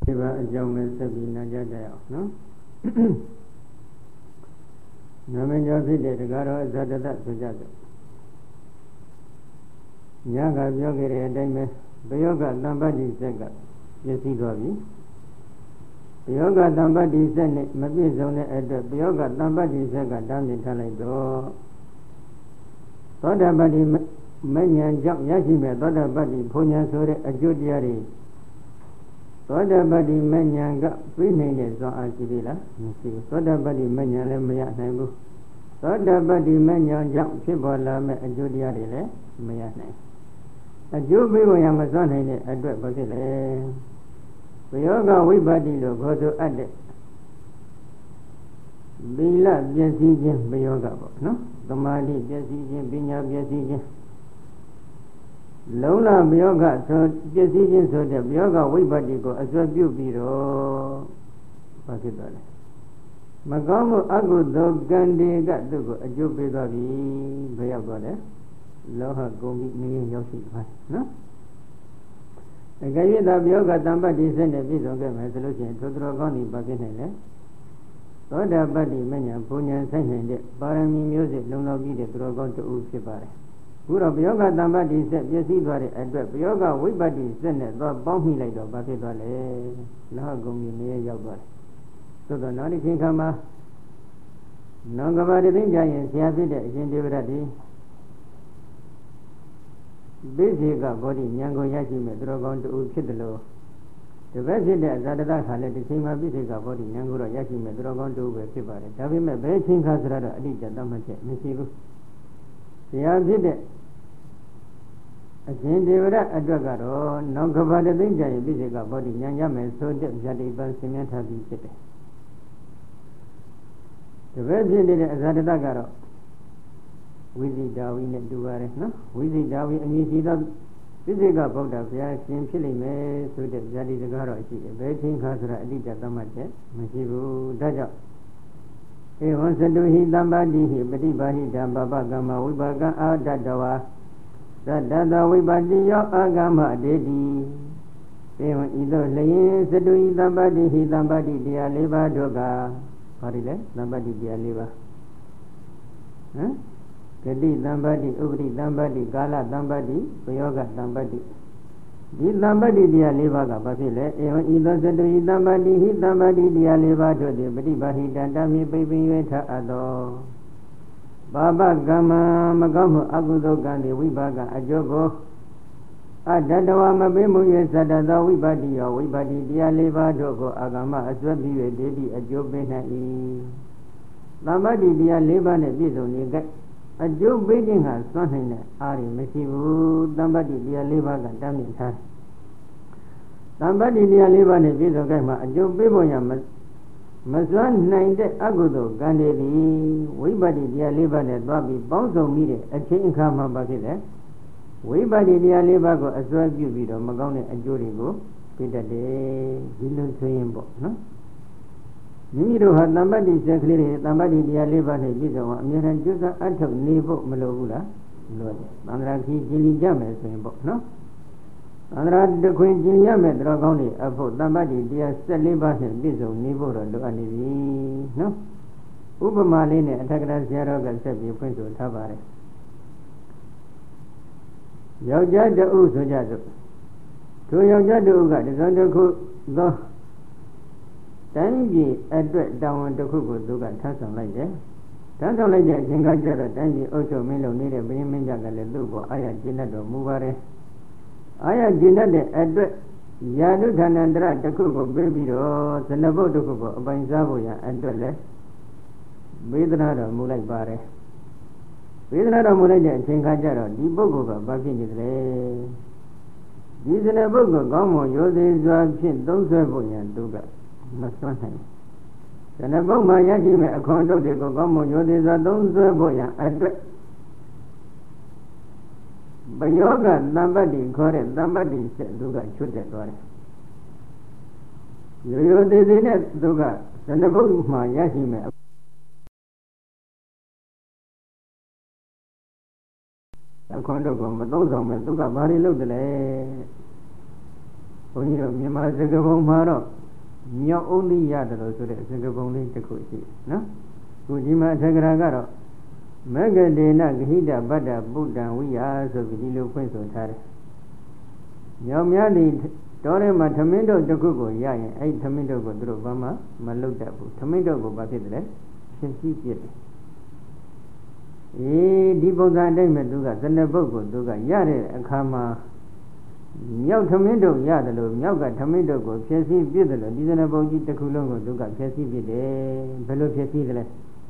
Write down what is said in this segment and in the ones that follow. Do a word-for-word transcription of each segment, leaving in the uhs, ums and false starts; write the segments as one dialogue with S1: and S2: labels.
S1: ဒီပါအကြောင်းနဲ့ဆက်ပြီးနားကြကြရအောင်နော်နာမည်ကျော်ဖြစ်တဲ့တရားတော်အဇတတဆိုကြတယ်ညကပြောခဲ့တဲ့အတိုင်းပဲဘယောဂတံပတ္တိစက်ကပြည့်စည်သွားပြီဘယောဂတံပတ္တိစက်နဲ့မပြည့်စုံတဲ့အတွက်ဘယောဂတံပတ္တိစက်ကတားမြစ်ထားလိုက်တော့သောတာပတ္တိမဉ္ဇဉ်ကြောင့်ရရှိမဲ့သောတာပတ္တိဘုံဉ္ဇဉ်ဆိုတဲ့အကျိုးတရားတွေသောတာပတ္တိမဉ္ဇဉ်ကပြည့်နိုင်တဲ့ဇောအားရှိသေးလားမရှိဘူးသောတာပတ္တိမဉ္ဇဉ်လည်းမရနိုင်ဘူးသောတာပတ္တိမဉ္ဇဉ်ကြောင့်ဖြစ်ပေါ်လာမဲ့အကျိုးတရားတွေလည်းမရနိုင်အကျိုးပေးဖို့ရမစွမ်းနိုင်တဲ့အတွက်ဘာဖြစ်လဲဘယောဂဝိပတ္တိလို့ခေါ်ဆိုအပ်တဲ့သီလပျက်စီးခြင်းဘယောဂပေါ့နော်သမာဓိပျက်စီးခြင်းပညာပျက်စီးခြင်းလုံးလဘယောဂဆိုပျက်စီးခြင်းဆိုတဲ့ဘယောဂဝိပတ္တိကိုအစွဲပြုပြီးတော့ဘာဖြစ်သွားလဲမကောင်းမှုအကုသိုလ်ကံတွေကသူ့ကိုအကျိုးပေးသွားပြီဘယ်ရောက်သွားလဲလောဟကုန်ပြီးနည်းရောက်ရှိသွားနော်အကယ်၍သာဘယောဂတံပတ္တိစနဲ့ပြည့်စုံခဲ့မယ်ဆိုလို့ရှိရင်ထိုတော်ကောင်းဒီဘာဖြစ်နိုင်လဲသောတာပတ္တိမဉ္ဇဉ်ဘုံဉ္ဇဉ်ဆိုင်နိုင်တဲ့ပါရမီမျိုးစစ်လုံလောက်ပြီးတဲ့သူတော်ကောင်းတူဖြစ်ပါတယ်ခုတော့ဘယောဂတံပတ္တိစက်ပြည့်စည်သွားတဲ့အတွက်ဘယောဂဝိပတ္တိစက်နဲ့သွားပေါင်းမိလိုက်တော့ဘာဖြစ်သွားလဲလောဟကုန်ပြီးနည်းရောက်သွားတယ်သို့တော့နောက်တစ်ချိန်ခါမှာနောင်ကဘာတသိကြရင်ဆရာဖြစ်တဲ့အရှင်ဒေဝရတ်ဒီပိစိကဘောဓိဉာဏ်ကိုရရှိမဲ့သူတော်ကောင်းတူဖြစ်တယ်လို့တပည့်ဖြစ်တဲ့အဇာတတခါလည်းဒီချိန်မှာပိစိကဘောဓိဉာဏ်ကိုတော့ရရှိမဲ့သူတော်ကောင်းတူပဲဖြစ်ပါတယ်ဒါပေမဲ့ဘယ်ချိန်ခါဆိုတော့အတိအကျသတ်မှတ်ချက်မရှိဘူးဆရာဖြစ်တဲ့အရှင်ဒေဝရတ်အတွက်ကတော့နောင်ကဘာတသိကြရင်ပိစိကဘောဓိဉာဏ်ရမယ်ဆိုတဲ့ဇာတိပန်ဆင်မြန်းထားပြီးဖြစ်တယ်တပည့်ဖြစ်နေတဲ့အဇာတတကတော့ဝိဇိတာဝိနဲ့တူပါတယ်နော်ဝိဇိတာဝိအမည်ရှိသောပိစိကဗုဒ္ဓဘုရားရှင်ဖြစ်လိမ့်မယ်ဆိုတဲ့ဇာတိစကားတော့ရှိတယ်ဘယ်ချင်းခါဆိုတာအတိအကျသတ်မှတ်ချက်မရှိဘူးဒါကြောင့်ဧဝံသတုဟိတမ္ပတိဟိပฏิပါဟိဓမ္မပကမ္မဝိပါကံအာတတဝါသတ္တတဝိပါတိယောအာဂမဒေတိဧဝံဤသို့လျင်သတုဟိတမ္ပတိဟိတမ္ပတိတရား၄ပါးတို့ကဘာတွေလဲတမ္ပတိတရား၄ပါးဟမ်ဂတိတံပတ္တိဥပတိတံပတ္တိကာလတံပတ္တိပယောဂတံပတ္တိဒီတံပတ္တိတရား၄ပါးကဘာဖြစ်လဲဧဝံဤသောသတ္တုဤတံပတ္တိဟိတံပတ္တိတရား၄ပါးတို့သည်ပฏิပါဟိတံတံမြေပိပိ၍ထအပ်သောပါပကမ္မမကောင်းမှုအကုသိုလ်ကံသည်ဝိပါကအကျိုးကိုအတတဝမပေးမှု၍သတ္တသောဝိပါတိယောဝိပါတိတရား၄ပါးတို့ကိုအာဂမအစွဲပြီး၍ဒေတိအကျိုးပေးနိုင်၏တံပတ္တိတရား၄ပါးနဲ့ပြည့်စုံနေကြအကျိုးပေးခြင်းဟာစွန့်နိုင်တဲ့အားရမရှိဘူးတမ္ပတ္တိတရား၄ပါးကတမ်းမြင်ထားတမ္ပတ္တိတရား၄ပါးနဲ့ပြည့်စုံကြမှာအကျိုးပေးဖို့ရမမစွန့်နိုင်တဲ့အကုသိုလ်ကံတွေသည်ဝိပတ္တိတရား၄ပါးနဲ့သွားပြီးပေါင်းစုံပြီးတဲ့အချိန်အခါမှာဘာဖြစ်လဲဝိပတ္တိတရား၄ပါးကိုအစွဲပြုပြီးတော့မကောင်းတဲ့အကျိုးတွေကိုပေးတတ်တယ်ဒီလိုဆိုရင်ပေါ့နော်မိမိတို့ဟာတမ္ပတ္တိစက်ကလေးတွေတမ္ပတ္တိတရား၄ပါးနဲ့ပြည့်စုံအောင်အမြဲတမ်းကြိုးစားအထောက်နေဖို့မလိုဘူးလားလိုတယ်သန္တရာခီကျင်လီကြမယ်ဆိုရင်ပေါ့နော်သန္တရာတခွင်ကျင်ရမယ်တော်ကောင်းတွေအဖို့တမ္ပတ္တိတရား၁၄ပါးနဲ့ပြည့်စုံနေဖို့တော့လိုအပ်နေပြီနော်ဥပမာလေးနဲ့အထက်ကရာဆရာတော်ကဆက်ပြီးဖွင့်ဆိုထားပါတယ်ယောက်ျားတဦးဆိုကြစို့ထိုယောက်ျားတဦးကတစုံတစ်ခုသောတိုင်းပြည်အတွက်တာဝန်တစ်ခုကိုသူကထမ်းဆောင်လိုက်တယ်။ထမ်းဆောင်လိုက်တဲ့အချိန်ကကျတော့တိုင်းပြည်အုပ်ချုပ်မင်းလုပ်နေတဲ့ဘုရင်မင်းကြကလည်းသူ့ကိုအာရကျင့်တတ်တော်မူပါတယ်။အာရကျင့်တတ်တဲ့အတွက်ယာတုဌာနန္တရတစ်ခုကိုပေးပြီးတော့ဇနဘုတ်တစ်ခုကိုအပိုင်စားဖို့ရအတွက်လည်းဝေဒနာတော်မူလိုက်ပါတယ်။ဝေဒနာတော်မူလိုက်တဲ့အချိန်ကကျတော့ဒီပုဂ္ဂိုလ်ကဘာဖြစ်နေသလဲ။ဒီဇနဘုတ်ကိုကောင်းမွန်ရိုသေစွာဖြင့်သုံးဆွဲဖို့ရသူကမစွမ်းနိုင်ဇနဘုတ်မှာရရှိမဲ့အခွန်ထုတ်တွေကိုကောင်းမွန်ရိုသေစွာသုံးဆွဲဖို့ရအတွက်ဘယောကတမ္ပတ္တိခေါ်တဲ့တမ္ပတ္တိဆက်သူကချွတ်တက်သွားတယ်ရိုးရိုးသေးသေးနဲ့သူကဇနဘုတ်မှာရရှိမဲ့အခွန်ထုတ်ကိုမသုံးဆောင်မဲ့သူကဘာတွေလုပ်တယ်လဲဘုန်းကြီးတို့မြန်မာစကားပုံမှာတော့မြောက်ဦးလိရတယ်လို့ဆိုတဲ့စကားပုံလေးတစ်ခုရှိတယ်နော်ခုဒီမှာထေကရာကတော့မဂ္ဂဒေနဂဟိတဗတ္တဗုဒ္ဓံဝိယာဆိုပြီးဒီလိုဖွင့်ဆိုထားတယ်မြောက်များဒီတော်ထဲမှာသမင်းတို့တစ်ခုကိုရရင်အဲ့သမင်းတို့ကိုသူတို့ဘာမှမလုပ်တတ်ဘူးသမင်းတို့ကိုဘာဖြစ်တယ်လဲဖြစ်စီပြစ်တယ်အေးဒီပုံစံအတိုင်းမဲ့သူကဇနပုတ်ကိုသူကရတဲ့အခါမှာမြောက်သမင်းတို့ရတယ်လို့မြောက်ကသမင်းတို့ကိုဖြစ်စီပြစ်တယ်လို့ဒီဇနပုတ်ကြီးတစ်ခုလုံးကိုသူကဖြစ်စီပြစ်တယ်ဘယ်လိုဖြစ်စီတယ်လဲ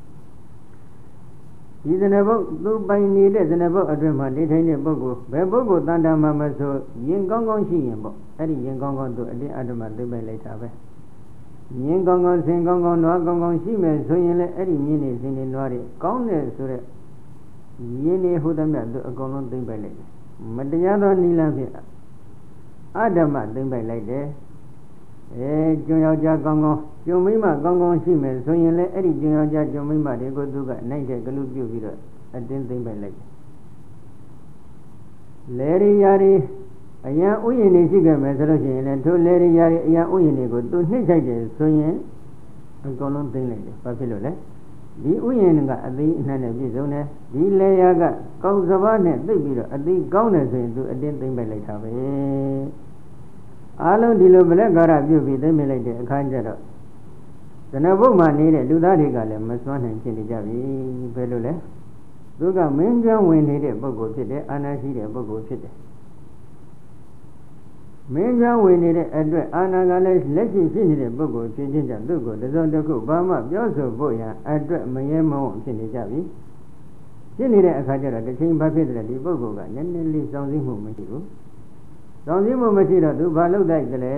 S1: ဒီဇနပုတ်သူပိုင်နေတဲ့ဇနပုတ်အတွင်းမှာနေထိုင်တဲ့ပုဂ္ဂိုလ်ဘယ်ပုဂ္ဂိုလ်တန်တာမှမဆိုရင်ကောင်းကောင်းရှိရင်ပေါ့အဲ့ဒီရင်ကောင်းကောင်းသူအတင်းအဓမ္မသိမ့်ပိုက်လိုက်တာပဲရင်ကောင်းကောင်းဆင်ကောင်းကောင်းနွားကောင်းကောင်းရှိမယ်ဆိုရင်လည်းအဲ့ဒီမြင်းနေဆင်နေနွားတွေကောင်းတယ်ဆိုတဲ့ရင်းနေဟုတ်သမျှသူအကုန်လုံးသိမ့်ပိုက်လိုက်တယ်မတရားသောနိလန်းဖြင့်အဓမ္မသိမ့်ပိုက်လိုက်တယ်အဲကျွန်းယောက်ျားကောင်းကောင်းကျွန်းမိမကောင်းကောင်းရှိမယ်ဆိုရင်လည်းအဲ့ဒီကျွန်းယောက်ျားကျွန်းမိမတွေကိုသူကနိုင်တဲ့ကလူပြုတ်ပြီးတော့အတင်းသိမ့်ပိုက်လိုက်တယ်လေရိယာရီအယံဥယျာဉ်နေရှိခဲ့မယ်ဆိုလို့ရှိရင်လည်းထိုလေရိယာရီအယံဥယျာဉ်တွေကိုသူနှိမ့်ဆိုင်တယ်ဆိုရင်အကုန်လုံးသိမ့်လိုက်တယ်ဘာဖြစ်လို့လဲဒီဥယျာဉ်ကအသိအနှံ့နဲ့ပြည့်စုံတယ်ဒီလေယာကကောင်းစဘာနဲ့သိပြီးတော့အသိကောင်းတယ်ဆိုရင်သူအတင်းသိမ့်ပိုက်လိုက်တာပဲအားလုံးဒီလိုဗလက်ကာရပြုတ်ပြီးသိမ့်မိလိုက်တဲ့အခါကျတော့ဇနဘုတ်မှာနေတဲ့လူသားတွေကလည်းမစွမ်းနိုင်ဖြစ်နေကြပြီဘယ်လိုလဲသူကမင်းပြောင်းဝင်နေတဲ့ပုဂ္ဂိုလ်ဖြစ်တယ်အာနာရှိတဲ့ပုဂ္ဂိုလ်ဖြစ်တယ်မင်းပြောင်းဝင်နေတဲ့အတွက်အာနာကလည်းလက်ရှိဖြစ်နေတဲ့ပုဂ္ဂိုလ်ဖြစ်ခြင်းကြောင့်သူ့ကိုတစုံတစ်ခုဘာမှပြောဆိုဖို့ရန်အတွက်မရဲမဝံ့ဖြစ်နေကြပြီဖြစ်နေတဲ့အခါကျတော့တစ်ချိန်ဘာဖြစ်တယ်ဒီပုဂ္ဂိုလ်ကနည်းနည်းလေးစောင့်စည်းမှုမရှိဘူးစောင့်စည်းမှုမရှိတော့သူဘာလုပ်တိုက်ကြလဲ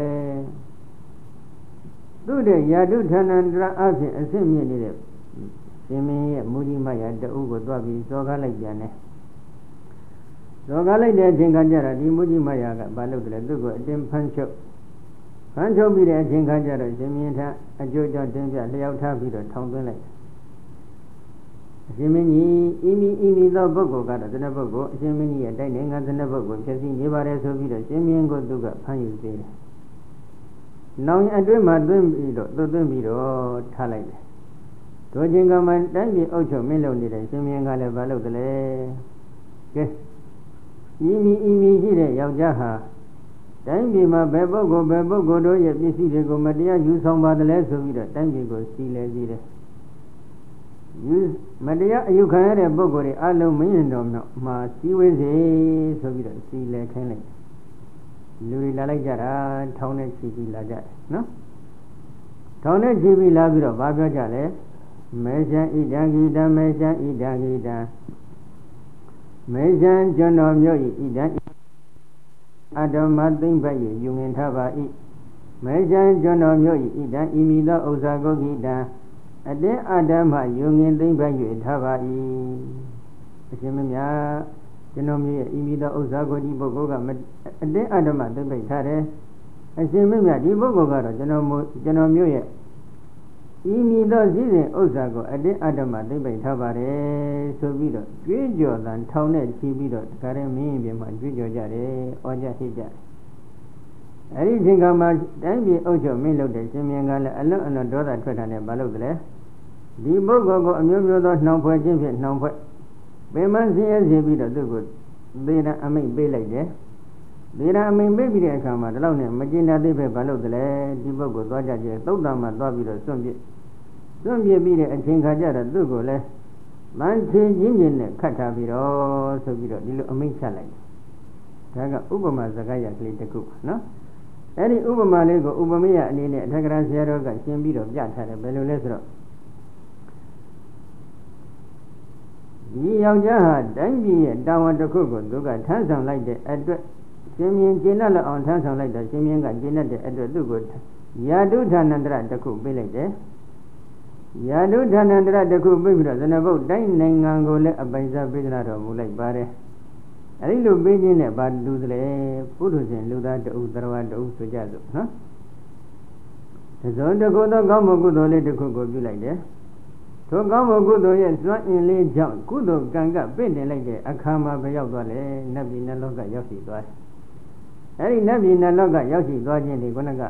S1: သူ့တဲ့ယာတုဌာဏန္တရအဖြစ်အဆင့်မြင့်နေတဲ့ရှင်မင်းရဲ့မူကြီးမယာတအုပ်ကိုတွားပြီးစောကားလိုက်ပြန်တယ်စောကားလိုက်တဲ့အချိန်ခါကျတော့ဒီမူကြီးမယာကဘာလုပ်တယ်လဲသူ့ကိုအတင်းဖမ်းချုပ်ဖမ်းချုပ်ပြီးတဲ့အချိန်ခါကျတော့ရှင်မင်းထအကျိုးကြောင့်တင်းပြလျှောက်ထားပြီးတော့ထောင်သွင်းလိုက်အရှင်မင်းကြီးဤမီဤမီသောပုဂ္ဂိုလ်ကတော့ဇနပုဂ္ဂိုလ်အရှင်မင်းကြီးရဲ့တိုက်နေငါဇနပုဂ္ဂိုလ်ဖြစ်စီနေပါတယ်ဆိုပြီးတော့ရှင်မင်းကိုသူကဖမ်းယူသေးတယ်နောင်အတွင်းမှာသွင်းပြီးတော့သွင်းပြီးတော့ထားလိုက်တယ်တို့ချင်းကမှတိုင်းပြည်အုပ်ချုပ်မင်းလုပ်နေတဲ့ရှင်မင်းကလည်းဘာလုပ်တယ်လဲကဲဤမီဤမီရှိတဲ့ယောက်ျားဟာတိုင်းပြည်မှာဘယ်ပုဂ္ဂိုလ်ဘယ်ပုဂ္ဂိုလ်တို့ရဲ့ပစ္စည်းတွေကိုမတရားယူဆောင်ပါတယ်လဲဆိုပြီးတော့တိုင်းပြည်ကိုစီလဲစီတယ်ယူမတရားအယူခံရတဲ့ပုဂ္ဂိုလ်တွေအလုံးမင်းတော်မှာစီဝေးစေဆိုပြီးတော့စီလဲခိုင်းလိုက်လူတွေလာလိုက်ကြတာထောင်းနဲ့ချီပြီးလာကြတယ်နော်ထောင်းနဲ့ချီပြီးလာပြီးတော့ဘာပြောကြလဲမေရှံဣဒံဂိတံမေရှံဣဒံဂိတံမေရှံကျွန်တော်မျိုးဤဣဒံအတ္တမသိမ့်ပတ်ယူငင်ထပါ၏မေရှံကျွန်တော်မျိုးဤဣဒံဤမိသောဥစ္စာကိုဂိတံအတင်းအတ္တမယူငင်သိမ့်ပတ်ယူထပါ၏အရှင်မမြတ်ကျွန်တော်မျိုးရဲ့ဤမိသောဥစ္စာကိုဒီပုဂ္ဂိုလ်ကအတင်းအတ္တမသိမ့်ပိတ်ထားတယ်အရှင်မမြတ်ဒီပုဂ္ဂိုလ်ကတော့ကျွန်တော်ကျွန်တော်မျိုးရဲ့ဤမိသောစည်းစိမ်ဥစ္စာကိုအတင်းအတ္တမသိမ့်ပိတ်ထားပါတယ်ဆိုပြီးတော့ကြွေးကြော်တန်ထောင်နဲ့ချီပြီးတော့ဒါရဲမင်းပြင်မှာကြွေးကြော်ကြတယ်ဩကြဟိကြအဲ့ဒီချိန်ကမှတိုင်းပြည်အုပ်ချုပ်မင်းလုပ်တဲ့ရှင်မင်းကလည်းအလွန်အလွန်ဒေါသထွက်တာနဲ့မလုပ်တယ်ဒီပုဂ္ဂိုလ်ကိုအမျိုးမျိုးသောနှောင်ဖွဲ့ခြင်းဖြင့်နှောင်ဖွဲ့ပင်မဆင်းရဲစေပြီးတော့သူ့ကိုသေရန်အမိန့်ပေးလိုက်တယ်သေရန်အမိန့်ပေးပြီးတဲ့အခါမှာဒီလောက်နဲ့မကျင်တာသေးပဲမလုပ်တယ်ဒီပုဂ္ဂိုလ်သွားကြကြသုတ်တံမှာသွားပြီးတော့စွန့်ပစ်စွန့်ပစ်ပြီးတဲ့အချိန်ခါကျတော့သူ့ကိုလည်းမန်းချင်ချင်းချင်းနဲ့ခတ်ထားပြီးတော့ဆိုပြီးတော့ဒီလိုအမိန့်ချလိုက်တယ်ဒါကဥပမာစကားရကလေးတစ်ခုနော်အဲ့ဒီဥပမာလေးကိုဥပမေယအနေနဲ့အထက်ကရာဆရာတော်ကရှင်းပြီးတော့ပြထားတယ်ဘယ်လိုလဲဆိုတော့ဒီယောက်ျားဟာတိုင်းပြည်ရဲ့တာဝန်တစ်ခုကိုသူကထမ်းဆောင်လိုက်တဲ့အတွက်ရှင်မြင်းကျင့်တတ်လောက်အောင်ထမ်းဆောင်လိုက်တော့ရှင်မြင်းကကျင့်တတ်တဲ့အတွက်သူ့ကိုယာတုဌာဏန္တရတစ်ခုပေးလိုက်တယ်ယာတုဌာဏန္တရတစ်ခုပေးပြီးတော့ဇနဘုတ်တိုင်းနိုင်ငံကိုလည်းအပိုင်စားပေးကြတော်မူလိုက်ပါတယ်အဲဒီလိုပေးခြင်းနဲ့ဘာလူသလဲပုထုဇဉ်လူသားတအုပ်သရဝတအုပ်ဆိုကြစို့နော်တစုံတစ်ခုသောကောင်းမှုကုသိုလ်လေးတစ်ခုကိုပြုလိုက်တယ်ထိုကောင်းမှုကုသိုလ်ရဲ့စွမ်းအင်လေးကြောင့်ကုသိုလ်ကံကပင့်တင်လိုက်တဲ့အခါမှာပဲရောက်သွားလေနတ်ပြည်နတ်လောကရောက်စီသွားတယ်အဲ့ဒီနတ်ပြည်နတ်လောကရောက်ရှိသွားခြင်းဒီခုနက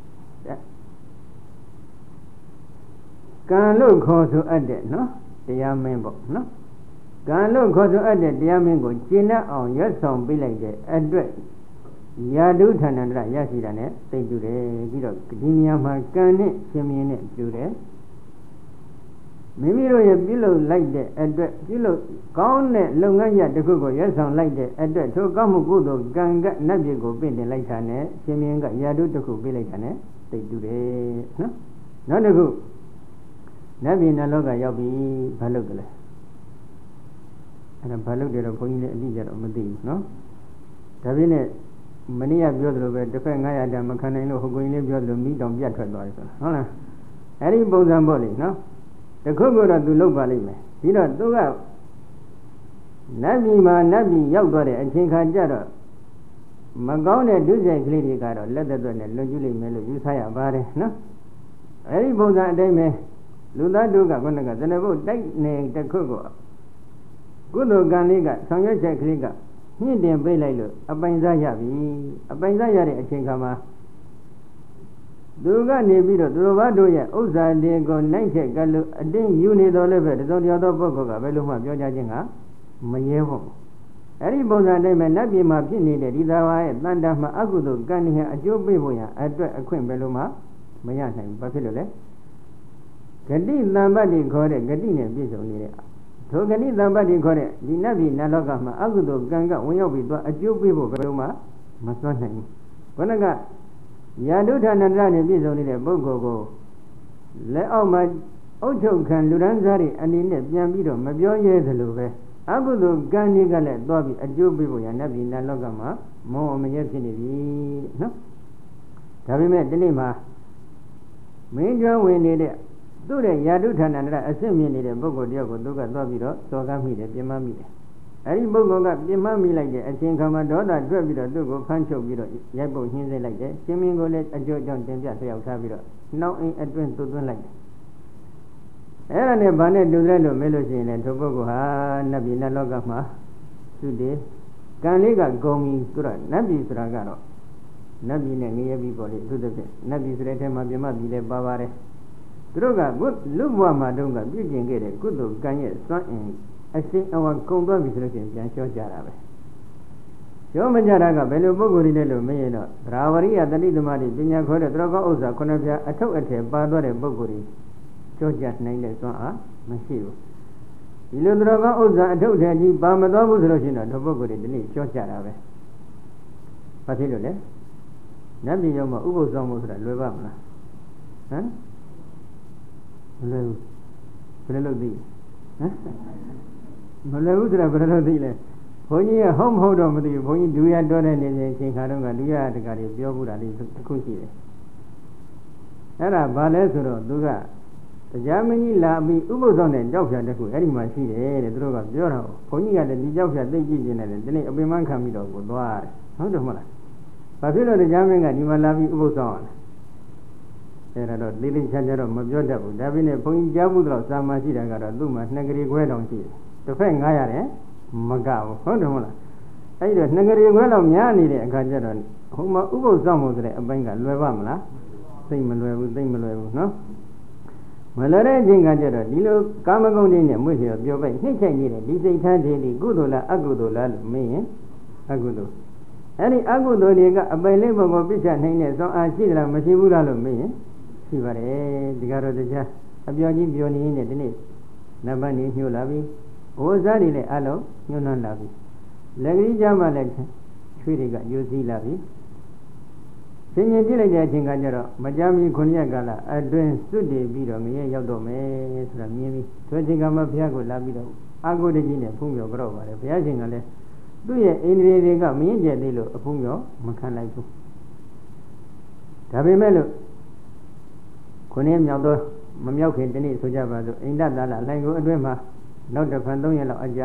S1: ကံလို့ခေါ်ဆိုအပ်တဲ့နော်တရားမင်းပေါ့နော်ကံလို့ခေါ်ဆိုအပ်တဲ့တရားမင်းကိုကျင့်တတ်အောင်ရွတ်ဆောင်ပေးလိုက်တဲ့အတွက်ယာတုဌာဏန္တရရရှိတာနဲ့သိတူတယ်ပြီးတော့ဒီနေရာမှာကံနဲ့ရှင်မင်းနဲ့တူတယ်မိမိတို့ရဲ့ပြုလုပ်လိုက်တဲ့အတွက်ပြုလုပ်ကောင်းတဲ့လုပ်ငန်းရတစ်ခုကိုရွတ်ဆောင်လိုက်တဲ့အတွက်ထိုကောင်းမှုကုသိုလ်ကံကနတ်ပြည်ကိုပင့်တင်လိုက်တာနဲ့ရှင်မင်းကယာတုတစ်ခုပေးလိုက်တာနဲ့သိတူတယ်နော်နောက်တစ်ခုနတ်ပြည်နတ်လောကရောက်ပြီဘာလုပ်ကြလဲအဲ့ဒါဘာလုပ်တယ်တော့ဘုန်းကြီးလည်းအတိအကျတော့မသိဘူးနော်ဒါပြင်းနဲ့မနေ့ကပြောသလိုပဲတစ်ဖက်ငါးရာတန်မခံနိုင်လို့ဟိုကိုင်းလေးပြောသလိုမိတောင်ပြတ်ထွက်သွားတယ်ဆိုတာဟုတ်လားအဲ့ဒီပုံစံပေါ့လေနော်တခုခုတော့သူလုပ်ပါလိမ့်မယ်ပြီးတော့သူကနတ်ပြည်မှာနတ်ပြည်ရောက်သွားတဲ့အချိန်ခါကျတော့မကောင်းတဲ့ဒုစရိုက်ကလေးတွေကတော့လက်သက်သက်နဲ့လွန်ကျူးလိမ့်မယ်လို့ယူဆရပါတယ်နော်အဲ့ဒီပုံစံအတိုင်းပဲလူသားတို့ကခုနကဇနဘုတ်တိုက်နေတခုကိုကုသိုလ်ကံလေးကဆောင်ရွက်ချက်ကလေးကညှင့်တင်ပေးလိုက်လို့အပိုင်စားရပြီအပိုင်စားရတဲ့အချိန်ခါမှာသူကနေပြီးတော့သူတော်ဘာတို့ရဲ့ဥစ္စာတွေကိုနိုင်ချက်ကလို့အတင်းယူနေတော်လည်းပဲတစုံတယောက်သောပုဂ္ဂိုလ်ကဘယ်လိုမှပြောကြခြင်းကမရဲဘူးအဲ့ဒီပုံစံတိုင်းမှာနတ်ပြည်မှာဖြစ်နေတဲ့ဒီသာဝါရဲ့တန်တမှာအကုသိုလ်ကံနေအကျိုးပေးဖို့ရအတွက်အခွင့်ဘယ်လိုမှမရနိုင်ဘူးဘာဖြစ်လို့လဲဂတိတံပတ်တိခေါ်တဲ့ဂတိနဲ့ပြည့်စုံနေတဲ့ထိုဂတိတံပတ်တိခေါ်တဲ့ဒီနတ်ပြည်နတ်လောကမှာအကုသိုလ်ကံကဝင်ရောက်ပြီးတော့အကျိုးပေးဖို့ဘယ်လိုမှမစွမ်းနိုင်ဘူးခုနကယာတုဌာဏန္တရနဲ့ပြည့်စုံနေတဲ့ပုဂ္ဂိုလ်ကိုလက်အောက်မှာအုတ်ချုပ်ခံလူရန်စားတွေအနေနဲ့ပြန်ပြီးတော့မပြောရဲသလိုပဲအကုသိုလ်ကံကြီးကလည်းသွားပြီးအကျိုးပေးဖို့ရနတ်ပြည်နတ်လောကမှာမောအမရဲဖြစ်နေပြီနော်ဒါပေမဲ့ဒီနေ့မှာမင်းကျွမ်းဝင်နေတဲ့သူ့ရဲ့ယာတုဌာဏန္တရအစစ်မြင်နေတဲ့ပုဂ္ဂိုလ်တယောက်ကိုသူကသွားပြီးတော့စော်ကားမိတယ်ပြင်မမိတယ်အဲ့ဒီပုဂ္ဂိုလ်ကပြင်မမိလိုက်တဲ့အချိန်ခါမှာဒေါသထွက်ပြီးတော့သူ့ကိုဖမ်းချုပ်ပြီးတော့ရိုက်ပုတ်ညှင်းစေလိုက်တယ်ရှင်မင်းကိုလည်းအကျိုးကြောင့်တင်ပြလျှောက်ထားပြီးတော့နှောင်းအိမ်အတွင်းသွတ်သွင်းလိုက်တယ်အဲ့ဒါနဲ့ဘာနဲ့တူလဲလို့မေးလို့ရှိရင်လည်းထိုပုဂ္ဂိုလ်ဟာနတ်ပြည်နတ်လောကမှာသူတည်းကံလေးကဂုံပြီသူတော့နတ်ပြည်ဆိုတာကတော့နတ်ပြည်နဲ့ငရဲပြည်ပေါ်လေသူတစ်ဖြစ်နတ်ပြည်ဆိုတဲ့ထဲမှာပြမပြည်လည်းပါပါတယ်သူတို့ကလူဘဝမှာတုန်းကပြုကျင်ခဲ့တဲ့ကုသိုလ်ကံရဲ့စွမ်းအင်အရှင်အဝကုံသွားပြီဆိုလို့ရှိရင်ပြန်လျှော့ကြတာပဲပြောမကြတာကဘယ်လိုပုဂ္ဂိုလ်တွေလဲလို့မရင်တော့သရဝရိယတတိသမารိပညာခေါ်တဲ့သရကောဥစ္စာခုနှစ်ပြားအထုပ်အထည်ပါသွားတဲ့ပုဂ္ဂိုလ်တွေလျှော့ကြနိုင်တဲ့စွမ်းအားမရှိဘူးဒီလိုသရကောဥစ္စာအထုပ်အထည်ကြီးပါမသွားဘူးဆိုလို့ရှိရင်တော့ဒီပုဂ္ဂိုလ်တွေဒီနေ့လျှော့ကြတာပဲဘာဖြစ်လို့လဲနတ်ပြည်ရောက်မှဥပုသ်ဆောင်မှုဆိုတာလွယ်ပါမလားဟမ်မလွယ်ဘူးဘယ်လိုလုပ်သိဟမ်မလွယ်ဘူးဆိုတာဘယ်လိုလုပ်သိလဲဘုန်းကြီးကဟုတ်မဟုတ်တော့မသိဘူးဘုန်းကြီးဒူရတော်တဲ့နေစဉ်ချိန်ခါတော့ကဒူရတကာတွေပြောဘူးတာလေးတစ်ခုရှိတယ်အဲ့ဒါဘာလဲဆိုတော့သူကတရားမင်းကြီးလာပြီးဥပုသ်ဆောင်တဲ့ကြောက်ဖြာတစ်ခုအဲ့ဒီမှာရှိတယ်တဲ့သူတို့ကပြောတာဘုန်းကြီးကလည်းဒီကြောက်ဖြာသိကြည့်နေတယ်ဒီနေ့အပင်မခံပြီးတော့ကိုသွားတယ်ဟုတ်တယ်မဟုတ်လားဘာဖြစ်လို့တရားမင်းကဒီမှာလာပြီးဥပုသ်ဆောင်ရလဲအဲ့ဒါတော့လေးလေးချာချာတော့မပြောတတ်ဘူးဒါပေမဲ့ဘုန်းကြီးကြားဘူးတော့စာမရှိတာကတော့သူ့မှာနှစ်ကလေးခွဲတောင်ရှိတယ်တစ်ဖက်ငားရတယ်မကဘူးဟုတ်တယ်မဟုတ်လားအဲ့ဒီတော့နှစ်ကလေးခွဲလောက်များနေတဲ့အခါကျတော့ဟိုမှာဥပုသ်ဆောင်မှုဆိုတဲ့အပိုင်းကလွယ်ပါမလားသိမလွယ်ဘူးသိမလွယ်ဘူးနော်မလွယ်တဲ့အချိန်ကကျတော့ဒီလိုကာမဂုဏ်တွေနဲ့မွေ့ပြီးတော့ပြောပိုက်နှိမ့်ချိုက်နေတဲ့ဒီစိတ်ထားတွေဒီကုသိုလ်လားအကုသိုလ်လားလို့မင်းရင်အကုသိုလ်အဲ့ဒီအကုသိုလ်တွေကအပယ်လေးဘုံကိုပြစ်ချနိုင်တဲ့သောအားရှိသလားမရှိဘူးလားလို့မင်းရင်ရှိပါတယ်ဒီကတော့တရားအပြောကြီးပြောနေနေဒီနေ့နံပါတ်ကြီးညှို့လာပြီဘိုးစားတွေလည်းအလုံးညှို့နှံလာပြီလက်ကြီးကြမှာလည်းချွေးတွေကယူစည်းလာပြီဆင်ញင်ပြလိုက်တဲ့အချိန်ကကျတော့မကြမီခုနှစ်ရက်ကလာအတွင်းစွတ်တည်ပြီးတော့ငရဲရောက်တော့မယ်ဆိုတာမြင်ပြီသူအချိန်ကမှဘုရားကိုလာပြီးတော့အာဂုတကြီးနဲ့ဖုံးမြော်ကြောက်ပါတယ်ဘုရားရှင်ကလည်းသူ့ရဲ့အိန္ဒြေတွေကမင်းကျက်သေးလို့အဖုံးမြော်မခံလိုက်ဘူးဒါပေမဲ့လို့ခုနှစ်မြောက်တော့မမြောက်ခင်တနေ့ဆိုကြပါစို့အိန္ဒသာလလိုင်ကိုအတွင်းမှာနောက်တစ်ဖန်သုံးရက်လောက်အကြာ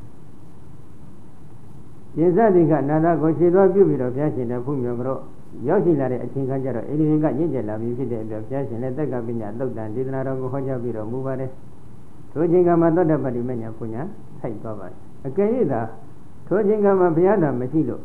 S1: ယေဇတိကနာသာကိုခြေသွားပြုပြီးတော့ဘုရားရှင်နဲ့ဖုံးမြော်ကြောရောက်ရှိလာတဲ့အချိန်ခါကျတော့အိန္ဒြေကညစ်ကြလာပြီးဖြစ်တဲ့အတွက်ဘုရားရှင်လည်းတက္ကပညာသုတ်တန်ဒေသနာတော်ကိုဟောကြားပြီးတော့မူပါတယ်ထိုအချိန်ကမှသောတပတ္တိမညာပူညာထိုက်သွားပါတယ်အကယ်၍သာထိုအချိန်ကမှဘုရားတော်မရှိလို့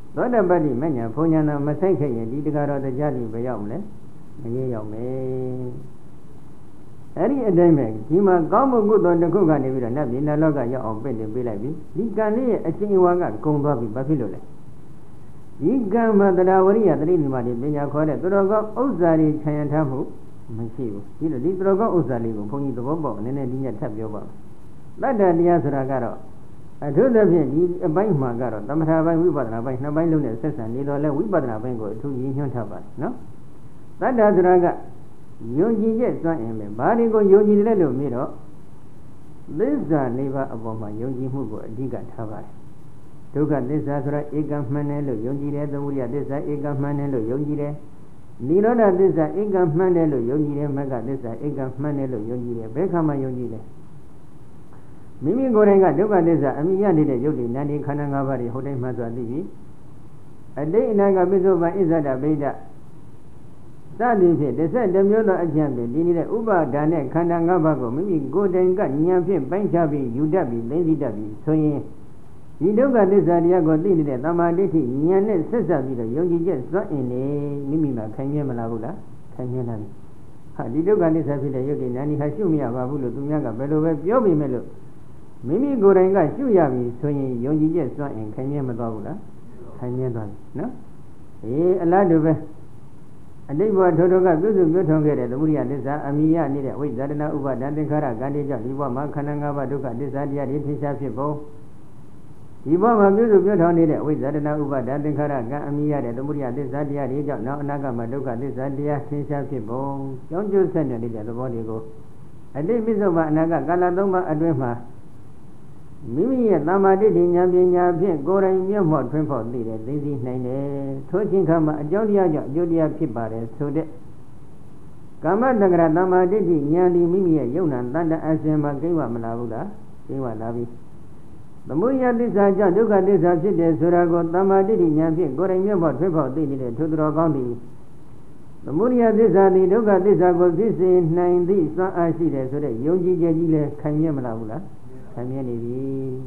S1: သောတပတ္တိမညာဘုံညာနာမဆိုင်ခဲ့ရင်ဒီတကားတော့တရားဒီဘယ်ရောက်မလဲမရေရောက်မယ်အဲ့ဒီအတိုင်းပဲဒီမှာကောင်းမှုကုသိုလ်တစ်ခုကနေပြီးတော့နတ်ပြည်နတ်လောကရောက်အောင်ပြည့်တင်ပေးလိုက်ပြီဒီကံလေးရဲ့အချိန်အဝါကကုံသွားပြီဘာဖြစ်လို့လဲဒီကံမှာတရားဝရိယတတိဓမ္မတွေပညာခေါ်တဲ့သူတော်ကောင်းဥစ္စာတွေခြံရထားမှုမရှိဘူးဒီလိုဒီသူတော်ကောင်းဥစ္စာလေးကိုဘုန်းကြီးသဘောပေါက်နည်းနည်းဒီညထပ်ပြောပါမယ်တတ္တတရားဆိုတာကတော့အထူးသဖြင့်ဒီအပိုင်းမှာကတော့သမထပိုင်းဝိပဿနာပိုင်းနှစ်ပိုင်းလုံးနဲ့ဆက်ဆံနေတော့လဲဝိပဿနာပိုင်းကိုအထူးရည်ညွှန်းထားပါတယ်နော်တတ္တဆိုတာကယုံကြည်ချက်စွန့်ရင်ပဲဘာတွေကိုယုံကြည်တယ်လို့မြင်တော့သစ္စာလေးပါးအပေါ်မှာယုံကြည်မှုကိုအဓိကထားပါတယ်ဒုက္ခသစ္စာဆိုတာဧကမှန်တယ်လို့ယုံကြည်တယ်သမုဒယသစ္စာဧကမှန်တယ်လို့ယုံကြည်တယ်နိရောဓသစ္စာဧကမှန်တယ်လို့ယုံကြည်တယ်မဂ္ဂသစ္စာဧကမှန်တယ်လို့ယုံကြည်တယ်ဘယ်ခါမှယုံကြည်လဲမိမိကိုယ်တိုင်ကဒုက္ခသစ္စာအမိရနေတဲ့ယုတ်တိနန္ဒီခန္ဓာ၅ပါးတွေဟိုတိုင်းမှစွာသိပြီအတိတ်အနာကပိဿုပန်ဣဇဒဗိဒစသည်ဖြင့်တစ်ဆက်တစ်မျိုးသောအကျင့်ဖြင့်ဒီနေတဲ့ဥပါဒါနဲ့ခန္ဓာ၅ပါးကိုမိမိကိုယ်တိုင်ကဉာဏ်ဖြင့်ပိုင်းခြားပြီးယူတတ်ပြီးသိသိတတ်ပြီးဆိုရင်ဒီဒုက္ခသစ္စာတရားကိုသိနေတဲ့သမာဓိဋ္ဌိဉာဏ်နဲ့ဆက်ဆက်ပြီးတော့ယုံကြည်ချက်စွန့်အင်နေမိမိမှာခိုင်မြဲမလားဘူးလားခိုင်မြဲလာပြီဟာဒီဒုက္ခသစ္စာဖြစ်တဲ့ယုတ်တိနန္ဒီဟာရှုမရပါဘူးလို့သူများကဘယ်လိုပဲပြောပြီးမဲ့လို့မိမိကိုယ်တိုင်ကရှုရပြီဆိုရင်ယုံကြည်ချက်စွန့်အင်ခိုင်မြဲမသွားဘူးလားခိုင်မြဲသွားပြီနော်အေးအလားတူပဲအတိတ်ဘဝထိုထိုကပြုစုပြုထုံခဲ့တဲ့သမုဒိယသစ္စာအမိယနေတဲ့ဝိဇာတနာဥပါဒံသင်္ခါရကံတိကြောင့်ဒီဘဝမှာခန္ဓာ၅ပါးဒုက္ခသစ္စာတရားတွေထင်ရှားဖြစ်ပုံဒီဘဝမှာပြုစုပြုထုံနေတဲ့ဝိဇာတနာဥပါဒံသင်္ခါရကံအမိယတဲ့သမုဒိယသစ္စာတရားတွေကြောင့်နောက်အနာဂတ်မှာဒုက္ခသစ္စာတရားထင်ရှားဖြစ်ပုံကြောင့်ကျိုးဆက်နေတဲ့သဘောတွေကိုအတိတ်ပိဿုပန်အနာဂတ်ကာလသုံးပါးအတွင်းမှာမိမိရဲ့သမာဓိဋ္ဌိဉာဏ်ပညာဖြင့်ကိုယ်တိုင်မျက်မှောက်ထွန်းဖော်သိတယ်သိသိနိုင်တယ်ထိုချင်းခါမှာအကြောင်းတရားကြောင့်အကျိုးတရားဖြစ်ပါတယ်ဆိုတဲ့ကာမတက္ကရာသမာဓိဋ္ဌိဉာဏ်ဒီမိမိရဲ့ယုံနာတန်တအစင်မှာကိဝမလာဘူးလားကိဝလာပြီသမုဒယသစ္စာကြောင့်ဒုက္ခသစ္စာဖြစ်တယ်ဆိုတာကိုသမာဓိဋ္ဌိဉာဏ်ဖြင့်ကိုယ်တိုင်မျက်မှောက်ထွန်းဖော်သိနေတဲ့ထိုတော်ကောင်းသည်သမုဒယသစ္စာသည်ဒုက္ခသစ္စာကိုဖြစ်စေနိုင်သည့်စွမ်းအားရှိတယ်ဆိုတဲ့ယုံကြည်ချက်ကြီးလည်းခိုင်မြဲမလာဘူးလားခံမြဲနေပြီ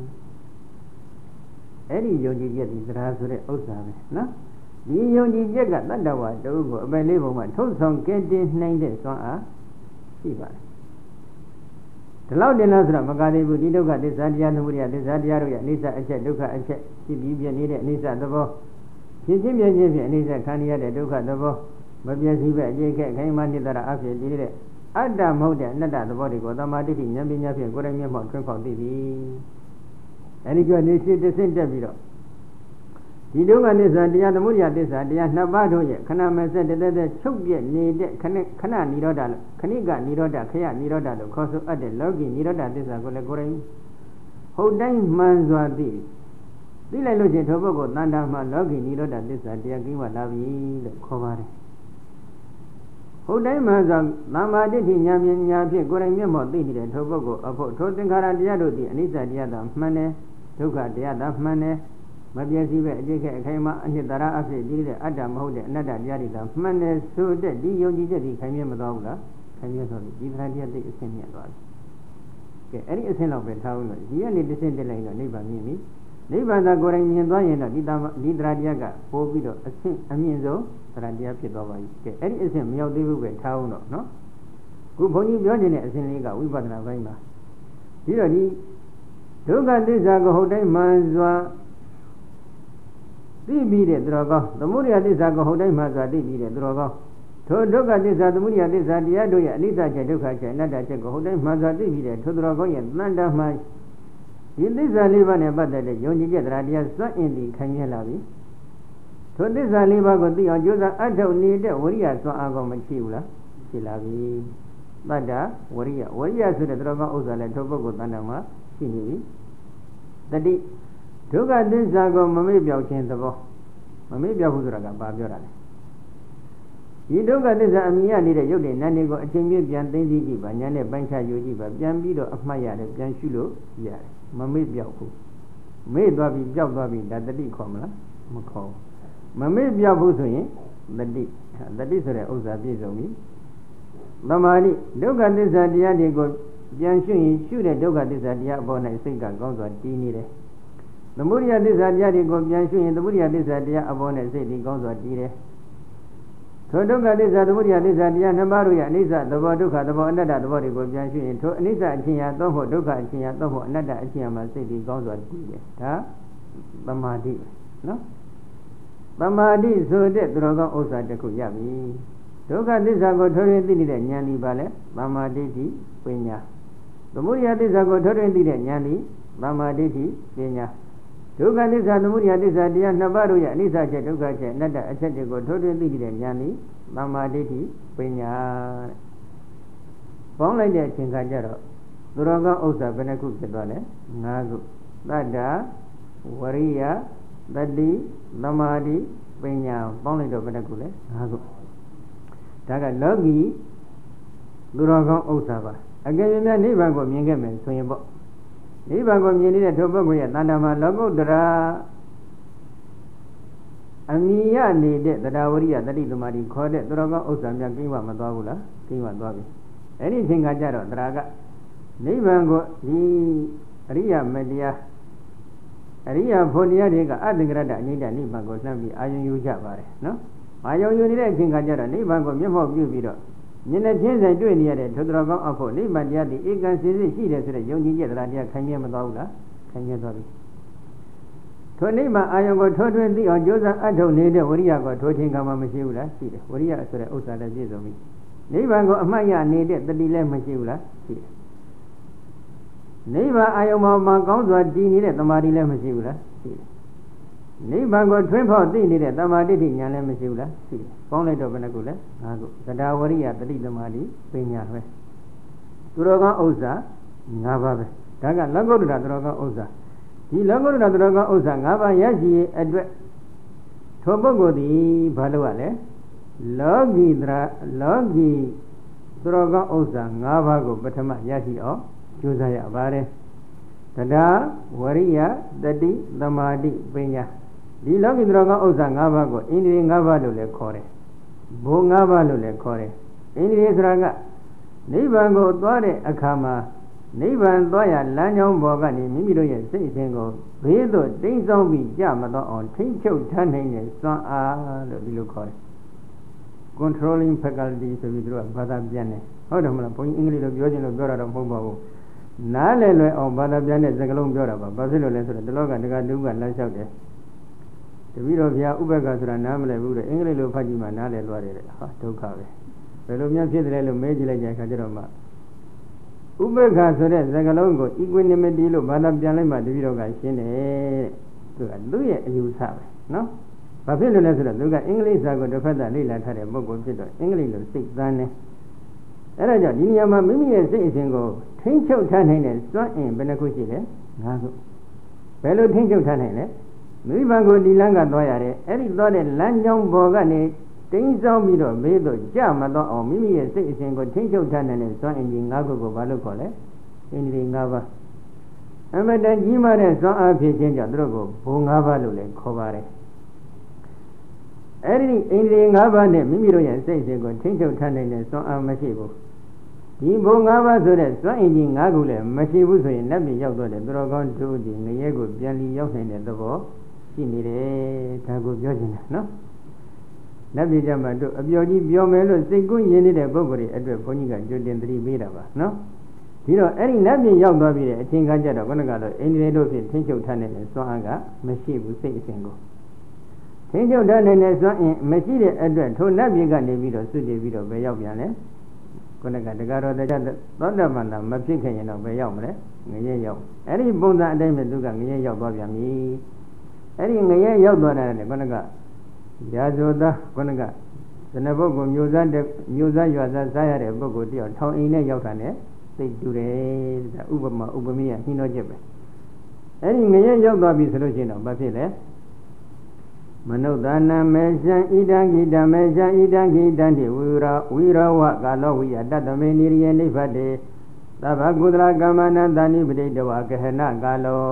S1: အဲ့ဒီယုံကြည်ချက်ဒီသရာဆိုတဲ့ဥစ္စာပဲနော်ဒီယုံကြည်ချက်ကတတ္တဝါတုကိုအပယ်လေးပုံမှာထုတ်ဆောင်ကဲတင်နိုင်တဲ့စွမ်းအားရှိပါတယ်ဒီလောက်တင်လားဆိုတော့မကသေးဘူးဒီဒုက္ခသစ္စာတရားသမုဒယသစ္စာတရားတို့ရဲ့အနိစ္စအချက်ဒုက္ခအချက်ဖြစ်ပြီးပြနေတဲ့အနိစ္စသဘောဖြစ်ချင်းပြချင်းဖြင့်အနိစ္စခံရတဲ့ဒုက္ခသဘောမပြည့်စည်ပဲအကျိတ်ခက်ခိုင်မာနိတ္တရအဖြစ်ဒီတဲ့အတ္တမဟုတ်တဲ့အနတ္တသဘောတွေကိုသမာဓိဋ္ဌိဉာဏ်ပညာဖြင့်ကိုယ်တိုင်မျက်မှောက်ထွန်းဖော်သိပြီအဲဒီကြောင့်နေရှိတဆင့်တက်ပြီးတော့ဒီဒုက္ခသစ္စာတရားသမုဒယသစ္စာတရားနှစ်ပါးတို့ရဲ့ခဏမဆက်တည်းတည်းချုပ်ပြက်နေတဲ့ခဏခဏនិရောဓလို့ခဏိကនិရောဓခရនិရောဓလို့ခေါ်ဆိုအပ်တဲ့လောကီនិရောဓသစ္စာကိုလည်းကိုယ်တိုင်ဟုတ်တိုင်းမှန်စွာသိသိလိုက်လို့ချင်းထိုပုဂ္ဂိုလ်တဏ္ဍာမှာလောကီនិရောဓသစ္စာတရားကိဝလာပြီလို့ခေါ်ပါတယ်ဟုတ်တိုင်းမှဆိုသမာဓိဋ္ဌိဉာဏ်ပညာဖြင့်ကိုယ်တိုင်မျက်မှောက်သိနေတဲ့ထိုပုဂ္ဂိုလ်အဖို့ထိုသင်္ခါရတရားတို့သည်အနိစ္စတရားသာမှန်တယ်ဒုက္ခတရားသာမှန်တယ်မပြည့်စည်ပဲအကျိတ်ခက်အခိုင်အမာအနှစ်သာရအဖြစ်ကြီးတဲ့အတ္တမဟုတ်တဲ့အနတ္တတရားတွေသာမှန်တယ်ဆိုတဲ့ဒီယုံကြည်ချက်ဒီခိုင်မြဲမသွားဘူးလားခိုင်မြဲသွားပြီဒီသရတရားသိအဆင့်မြတ်သွားပြီကဲအဲ့ဒီအဆင့်လောက်ပဲထားဦးလို့ဒီကနေတစ်ဆင့်တက်လိုက်တော့နိဗ္ဗာန်မြင်ပြီနိဗ္ဗာန်သာကိုယ်တိုင်မြင်သွားရင်တော့ဒီတမဒီတရားတရားကပို့ပြီးတော့အဆင့်အမြင့်ဆုံးတရားတရားဖြစ်သွားပါပြီကဲအဲ့ဒီအဆင့်မရောက်သေးဘူးပဲထားအောင်တော့နော်ခုဘုန်းကြီးပြောနေတဲ့အဆင့်လေးကဝိပဿနာပိုင်းမှာပြီးတော့ဒီဒုက္ခသစ္စာကိုဟုတ်တိုင်းမှန်စွာသိပြီးတဲ့သူတော်ကောင်းသမုဒယသစ္စာကိုဟုတ်တိုင်းမှန်စွာသိပြီးတဲ့သူတော်ကောင်းထိုဒုက္ခသစ္စာသမုဒယသစ္စာတရားတို့ရဲ့အနိစ္စချက်ဒုက္ခချက်အနတ္တချက်ကိုဟုတ်တိုင်းမှန်စွာသိပြီးတဲ့ထိုသူတော်ကောင်းရဲ့တန်တမှန်ဒီသစ္စာလေးပါးနဲ့ပတ်သက်တဲ့ယုံကြည်ချက်တရားတရားစွန့်အင်သည်ခံရလာပြီထိုသစ္စာလေးပါးကိုသိအောင်ကြိုးစားအထောက်နေတဲ့ဝိရိယစွမ်းအားကောမရှိဘူးလားရှိလာပြီတတ္တဝိရိယဝိရိယဆိုတဲ့တော်ကောင်းဥစ္စာလည်းထိုပုဂ္ဂိုလ်တဏ္ဍာမှာရှိနေပြီတတိဒုက္ခသစ္စာကိုမမေ့ပြောက်ခြင်းသဘောမမေ့ပြောက်ဘူးဆိုတာကဘာပြောတာလဲဒီဒုက္ခသစ္စာအမြင်ရနေတဲ့ရုပ်တွေနာမ်တွေကိုအချိန်မြင့်ပြန်သိသိကြည့်ပါညာနဲ့ပိုင်းခြားယူကြည့်ပါပြန်ပြီးတော့အမှတ်ရတယ်ပြန်ရှုလို့ရတယ်မမေ့ပြောက်ဘူးမေ့သွားပြီပြောက်သွားပြီဒါတတိခေါ်မလားမခေါ်မမေ့ပြောက်ဘူးဆိုရင်တတိတတိဆိုတဲ့ဥစ္စာပြည့်စုံပြီသမာဓိဒုက္ခသစ္စာတရားတွေကိုပြန်ရှုရင်ရှုတဲ့ဒုက္ခသစ္စာတရားအပေါ်၌စိတ်ကကောင်းစွာတည်နေတယ်သမုဒိယသစ္စာတရားတွေကိုပြန်ရှုရင်သမုဒိယသစ္စာတရားအပေါ်နဲ့စိတ်ဒီကောင်းစွာတည်တယ်ထိုဒုက္ခသစ္စာသမုဒိယသစ္စာတရားနှစ်ပါးတို့ရဲ့အနိစ္စသဘောဒုက္ခသဘောအနတ္တသဘောတွေကိုပြန်ရှုရင်ထိုအနိစ္စအချင်းရာသုံးဖို့ဒုက္ခအချင်းရာသုံးဖို့အနတ္တအချင်းရာမှာစိတ်ဒီကောင်းစွာတည်တယ်ဒါသမာဓိနော်သမာဓိဆိုတဲ့သူတော်ကောင်းဥစ္စာတစ်ခုရပြီဒုက္ခသစ္စာကိုထိုးထွင်းသိနေတဲ့ဉာဏ်ဒီပါလဲသမာဓိတိပညာသမုဒိယသစ္စာကိုထိုးထွင်းသိတဲ့ဉာဏ်ဒီသမာဓိတိပညာဒုက္ခသစ္စာသမုဒိယသစ္စာတရားနှစ်ပါးတို့ရဲ့အနိစ္စချက်ဒုက္ခချက်အနတ္တအချက်တွေကိုထိုးထွင်းသိတဲ့ဉာဏ်ဒီသမာဓိတိပညာပေါင်းလိုက်တဲ့အချိန်ခါကျတော့သူတော်ကောင်းဥစ္စာဘယ်နှခုဖြစ်သွားလဲ၅ခုသတ္တဝရိယတတိသမာဓိပညာပေါင်းလိုက်တော့ဘယ်နှခုလဲ၅ခုဒါကလောကီသူတော်ကောင်းဥစ္စာပါအကယ်၍များနိဗ္ဗာန်ကိုမြင်ခဲ့မယ်ဆိုရင်ပေါ့နိဗ္ဗာန်ကိုမြင်နေတဲ့ထိုပုဂ္ဂိုလ်ရဲ့တဏ္ဍာမှာလောကုတ္တရာအမိယနေတဲ့တရားဝရိယတတိသမာဓိခေါ်တဲ့သူတော်ကောင်းဥစ္စာများကိဝမသွားဘူးလားကိဝသွားပြီအဲ့ဒီအချိန်ကကြတော့တရားကနိဗ္ဗာန်ကိုဒီအရိယမတရားအရိယဖို့တရားတွေကအတ္တကရတ္တအနိဒ္ဒနိဗ္ဗာန်ကိုလှမ်းပြီးအာယုံယူကြပါတယ်နော်အာယုံယူနေတဲ့အချိန်ကကြတော့နိဗ္ဗာန်ကိုမျက်မှောက်ပြုပြီးတော့ဉာဏ်နဲ့ချင်းဆိုင်တွေ့နေရတဲ့ထိုတော်ကောင်းအဖို့နိဗ္ဗာန်တရားဒီဧကံစင်စစ်ရှိတယ်ဆိုတဲ့ယုံကြည်ချက်တရားတရားခိုင်မြဲမသွားဘူးလားခိုင်မြဲသွားပြီထိုနိဗ္ဗာန်အာယုံကိုထိုးထွင်းသိအောင်ကြိုးစားအထောက်နေတဲ့ဝရိယကိုထိုးချင်းကမှမရှိဘူးလားရှိတယ်ဝရိယဆိုတဲ့ဥစ္စာလည်းပြည့်စုံပြီနိဗ္ဗာန်ကိုအမှတ်ရနေတဲ့တတိလည်းမရှိဘူးလားရှိတယ်နိဗ္ဗာန်အာယုံမှာကောင်းစွာတည်နေတဲ့သမာဓိလည်းမရှိဘူးလားရှိတယ်နိဗ္ဗာန်ကိုထွင်းဖောက်သိနေတဲ့သမာဓိဋ္ဌိဉာဏ်လည်းမရှိဘူးလားရှိတယ်ပေါင်းလိုက်တော့ဘယ်နှခုလဲ၅ခုသဒ္ဓဝရိယတတိသမာဓိပညာပဲသူတော်ကောင်းဥစ္စာ၅ပါးပဲဒါကလောကုတ္တရာသူတော်ကောင်းဥစ္စာဒီလောကုတ္တရာသူတော်ကောင်းဥစ္စာ၅ပါးရရှိရဲ့အတွက်ထိုပုဂ္ဂိုလ်သည်ဘာလို့ ရလဲလောကီတရာလောကီသူတော်ကောင်းဥစ္စာ၅ပါးကိုပထမရရှိအောင်ကြိုးစားရပါတယ်သဒ္ဓဝရိယတတိသမာဓိပညာဒီလောကီသူတော်ကောင်းဥစ္စာ၅ပါးကိုဣန္ဒြေ၅ပါးလို့လည်းခေါ်တယ်ဘုံ၅ပါးလို့လည်းခေါ်တယ်ဣန္ဒြေဆိုတာကနိဗ္ဗာန်ကိုသွားတဲ့အခါမှာနိဗ္ဗာန်သွားရလမ်းကြောင်းပေါ်ကနေမိမိတို့ရဲ့စိတ်အစဉ်ကိုဘေးသို့တိမ်းဆောင်ပြီးကြမတော့အောင်ထိမ့်ချုပ်ထားနိုင်တဲ့စွမ်းအားလို့ဒီလိုခေါ်တယ် controlling faculty ဆိုပြီးသူကဘာသာပြန်တယ်ဟုတ်တယ်မလားဘုန်းကြီးအင်္ဂလိပ်လိုပြောချင်လို့ပြောတာတော့မဟုတ်ပါဘူးနားလည်လွယ်အောင်ဘာသာပြန်တဲ့စကားလုံးပြောတာပါဘာဖြစ်လို့လဲဆိုတော့ဒီလောကတကလူကလမ်းလျှောက်တယ်တပည့်တော်ဘုရားဥပ္ပက္ခဆိုတာနားမလည်ဘူးတဲ့အင်္ဂလိပ်လိုဖတ်ကြည့်မှနားလည်သွားတယ်တဲ့ဟာဒုက္ခပဲဘယ်လိုများဖြစ်တယ်လို့မေးကြည့်လိုက်ကြအခါကျတော့မှဥပ္ပက္ခဆိုတဲ့စကားလုံးကို equanimity လို့ဘာသာပြန်လိုက်မှတပည့်တော်ကရှင်းတယ်သူကသူ့ရဲ့အယူဆပဲနော်ဘာဖြစ်လို့လဲဆိုတော့သူကအင်္ဂလိပ်စာကိုတစ်ဖက်သားလေ့လာထားတဲ့ပုဂ္ဂိုလ်ဖြစ်တော့အင်္ဂလိပ်လိုစိတ်သန်းတယ်အဲ့ဒါကြောင့်ဒီနေရာမှာမိမိရဲ့စိတ်အစဉ်ကိုထိမ့်ချုပ်ထားနိုင်တဲ့စွမ်းအင်ဘယ်နှခုရှိလဲ၅ခုဘယ်လိုထိမ့်ချုပ်ထားနိုင်လဲမိဘကိုဒီလမ်းကသွားရတယ်အဲ့ဒီသွားတဲ့လမ်းကြောင်းပေါ်ကနေတိမ်းဆောင်ပြီးတော့မေးတော့ကြမတော့အောင်မိမိရဲ့စိတ်အစဉ်ကိုထိမ့်ချုပ်ထားနိုင်တဲ့စွမ်းအင်ကြီး၅ခုကိုဘာလို့ခေါ်လဲအင်္ဂလိပ်၅ပါးအမတန်ကြီးမားတဲ့စွမ်းအားဖြည့်ခြင်းကြောင့်သူတို့ကိုဘုံ၅ပါးလို့လည်းခေါ်ပါတယ်အဲ့ဒီအင်္ဂလိပ်၅ပါးနဲ့မိမိတို့ရဲ့စိတ်အစဉ်ကိုထိမ့်ချုပ်ထားနိုင်တဲ့စွမ်းအားမရှိဘူးဒီဘုံ၅ပါးဆိုတဲ့စွမ်းအင်ကြီး၅ခုလည်းမရှိဘူးဆိုရင်လက်ပြရောက်တော့တယ်သူတော်ကောင်းတို့ဒီငရဲကိုပြန်လီရောက်နိုင်တဲ့သဘောရှိနေတယ်ဒါကိုပြောချင်တယ်နော်လက်ပြကြမှာတို့အပျော်ကြီးပြောမယ်လို့စိတ်ကူးရင်းနေတဲ့ပုဂ္ဂိုလ်တွေအတွက်ဘုန်းကြီးကကြိုတင်သတိပေးတာပါနော်ဒီတော့အဲ့ဒီလက်ပြရောက်သွားပြီတဲ့အချိန်ခါကျတော့ခုနကတော့အင်္ဂလိပ်တို့ဖြင့်ထင်းချုပ်ထားနေတဲ့စွမ်းအားကမရှိဘူးစိတ်အစဉ်ကိုထင်းချုပ်ထားနေတဲ့စွမ်းအင်မရှိတဲ့အတွက်ထိုလက်ပြကနေပြီးတော့စွတ်တည်ပြီးတော့ဘယ်ရောက်ပြန်လဲခုနကတကားတော်တရားသောတမန္တမဖြစ်ခင်ရင်တော့ဘယ်ရောက်မလဲငရဲရောက်အဲ့ဒီပုံစံအတိုင်းပဲသူကငရဲရောက်သွားပြန်ပြီအဲ့ဒီငရဲရောက်သွားတယ်ခုနကရာဇဝတခုနကဇနပုဂ္ဂိုလ်မျိုးစားတဲ့မျိုးစားရွာစားစားရတဲ့ပုဂ္ဂိုလ်တယောက်ထောင်အိမ်နဲ့ရောက်တာနဲ့သိတူတယ်ဒါဥပမာဥပမေယနှီးနှောချက်ပဲအဲ့ဒီငရဲရောက်သွားပြီဆိုလို့ရှိရင်တော့ဘာဖြစ်လဲမနုဿာနမေရှံဣဒံဂိတမေရှံဣဒံဂိတံတိဝိရဝိရဝကာလောဝိယတတမေနိရိယနိဗ္ဗတေသဗ္ဗကုသလကမ္မနတဏိပတိတဝကဟနကာလော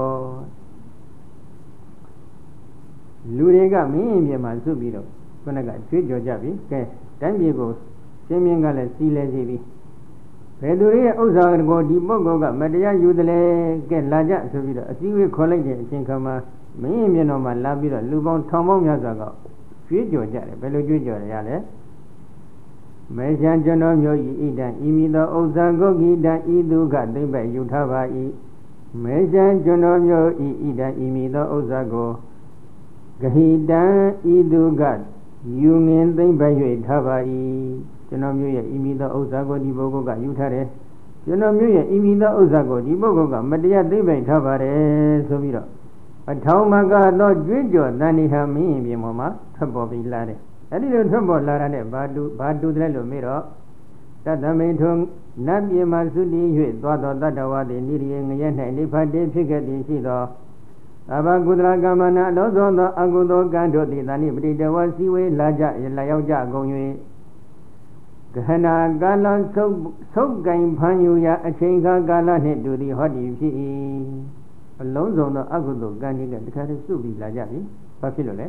S1: လူတွေကမင်းရင်ပြင်မှာစုပြီးတော့ခုနကကြွေးကြော်ကြပြီကဲတိုင်းပြည်ကိုရှင်းမြင်းကလည်းစီးလဲစီပြီဘယ်သူရဲ့ဥစ္စာကိုဒီပုဂ္ဂိုလ်ကမတရားယူတယ်လေကဲလာကြဆိုပြီးတော့အစည်းအဝေးခေါ်လိုက်တဲ့အချိန်ခါမှာမင်းရင်မျက်နှာမှာလာပြီးတော့လူပေါင်းထောင်ပေါင်းများစွာကကြွေးကြော်ကြတယ်ဘယ်လိုကြွေးကြော်ရလဲမေရှံကျွန်တော်မျိုးဤဣဒံဤမိသောဥစ္စာကိုဂိတံဤသူကသိမ့်ပဲယူထားပါ၏မေရှံကျွန်တော်မျိုးဤဣဒံဤမိသောဥစ္စာကိုဂဟိတံဤသူကယူငင်သိမ့်ပဲ၍ထားပါ၏ကျွန်တော်မျိုးရဲ့ဤမိသောဥစ္စာကိုဒီပုဂ္ဂိုလ်ကယူထားတယ်ကျွန်တော်မျိုးရဲ့ဤမိသောဥစ္စာကိုဒီပုဂ္ဂိုလ်ကမတရားသိမ့်ပဲထားပါတယ်ဆိုပြီးတော့အထောင်မကတော့ကြွေးကြော်တန်ဒီဟာမင်းရင်ပြင်ပေါ်မှာထွက်ပေါ်ပြီးလာတယ်အဲ့ဒီလိုထွက်ပေါ်လာတဲ့ဘာတူဘာတူတယ်လို့မေးတော့တတမိန်ထုံနတ်ပြည်မှာသုတိ၍သွားတော်တတ္တဝါသည်နိရိယငရဲ၌နိဖတ်တေဖြစ်ခဲ့သည်ရှိသောအဘကုသလကမ္မနာလောသောသောအကုသိုလ်ကံတို့သည်တဏိပတိတဝစီဝေလာကြလာရောက်ကြကုန်၍ဂဟနာကာလဆုပ်ဆုပ်ကင်ဖန်ယူရာအချိန်ခါကာလနှင့်တူသည်ဟောဒီဖြစ်၏အလုံးစုံသောအကုသိုလ်ကံတွေကတခါတည်းစုပြီးလာကြပြီဘာဖြစ်လို့လဲ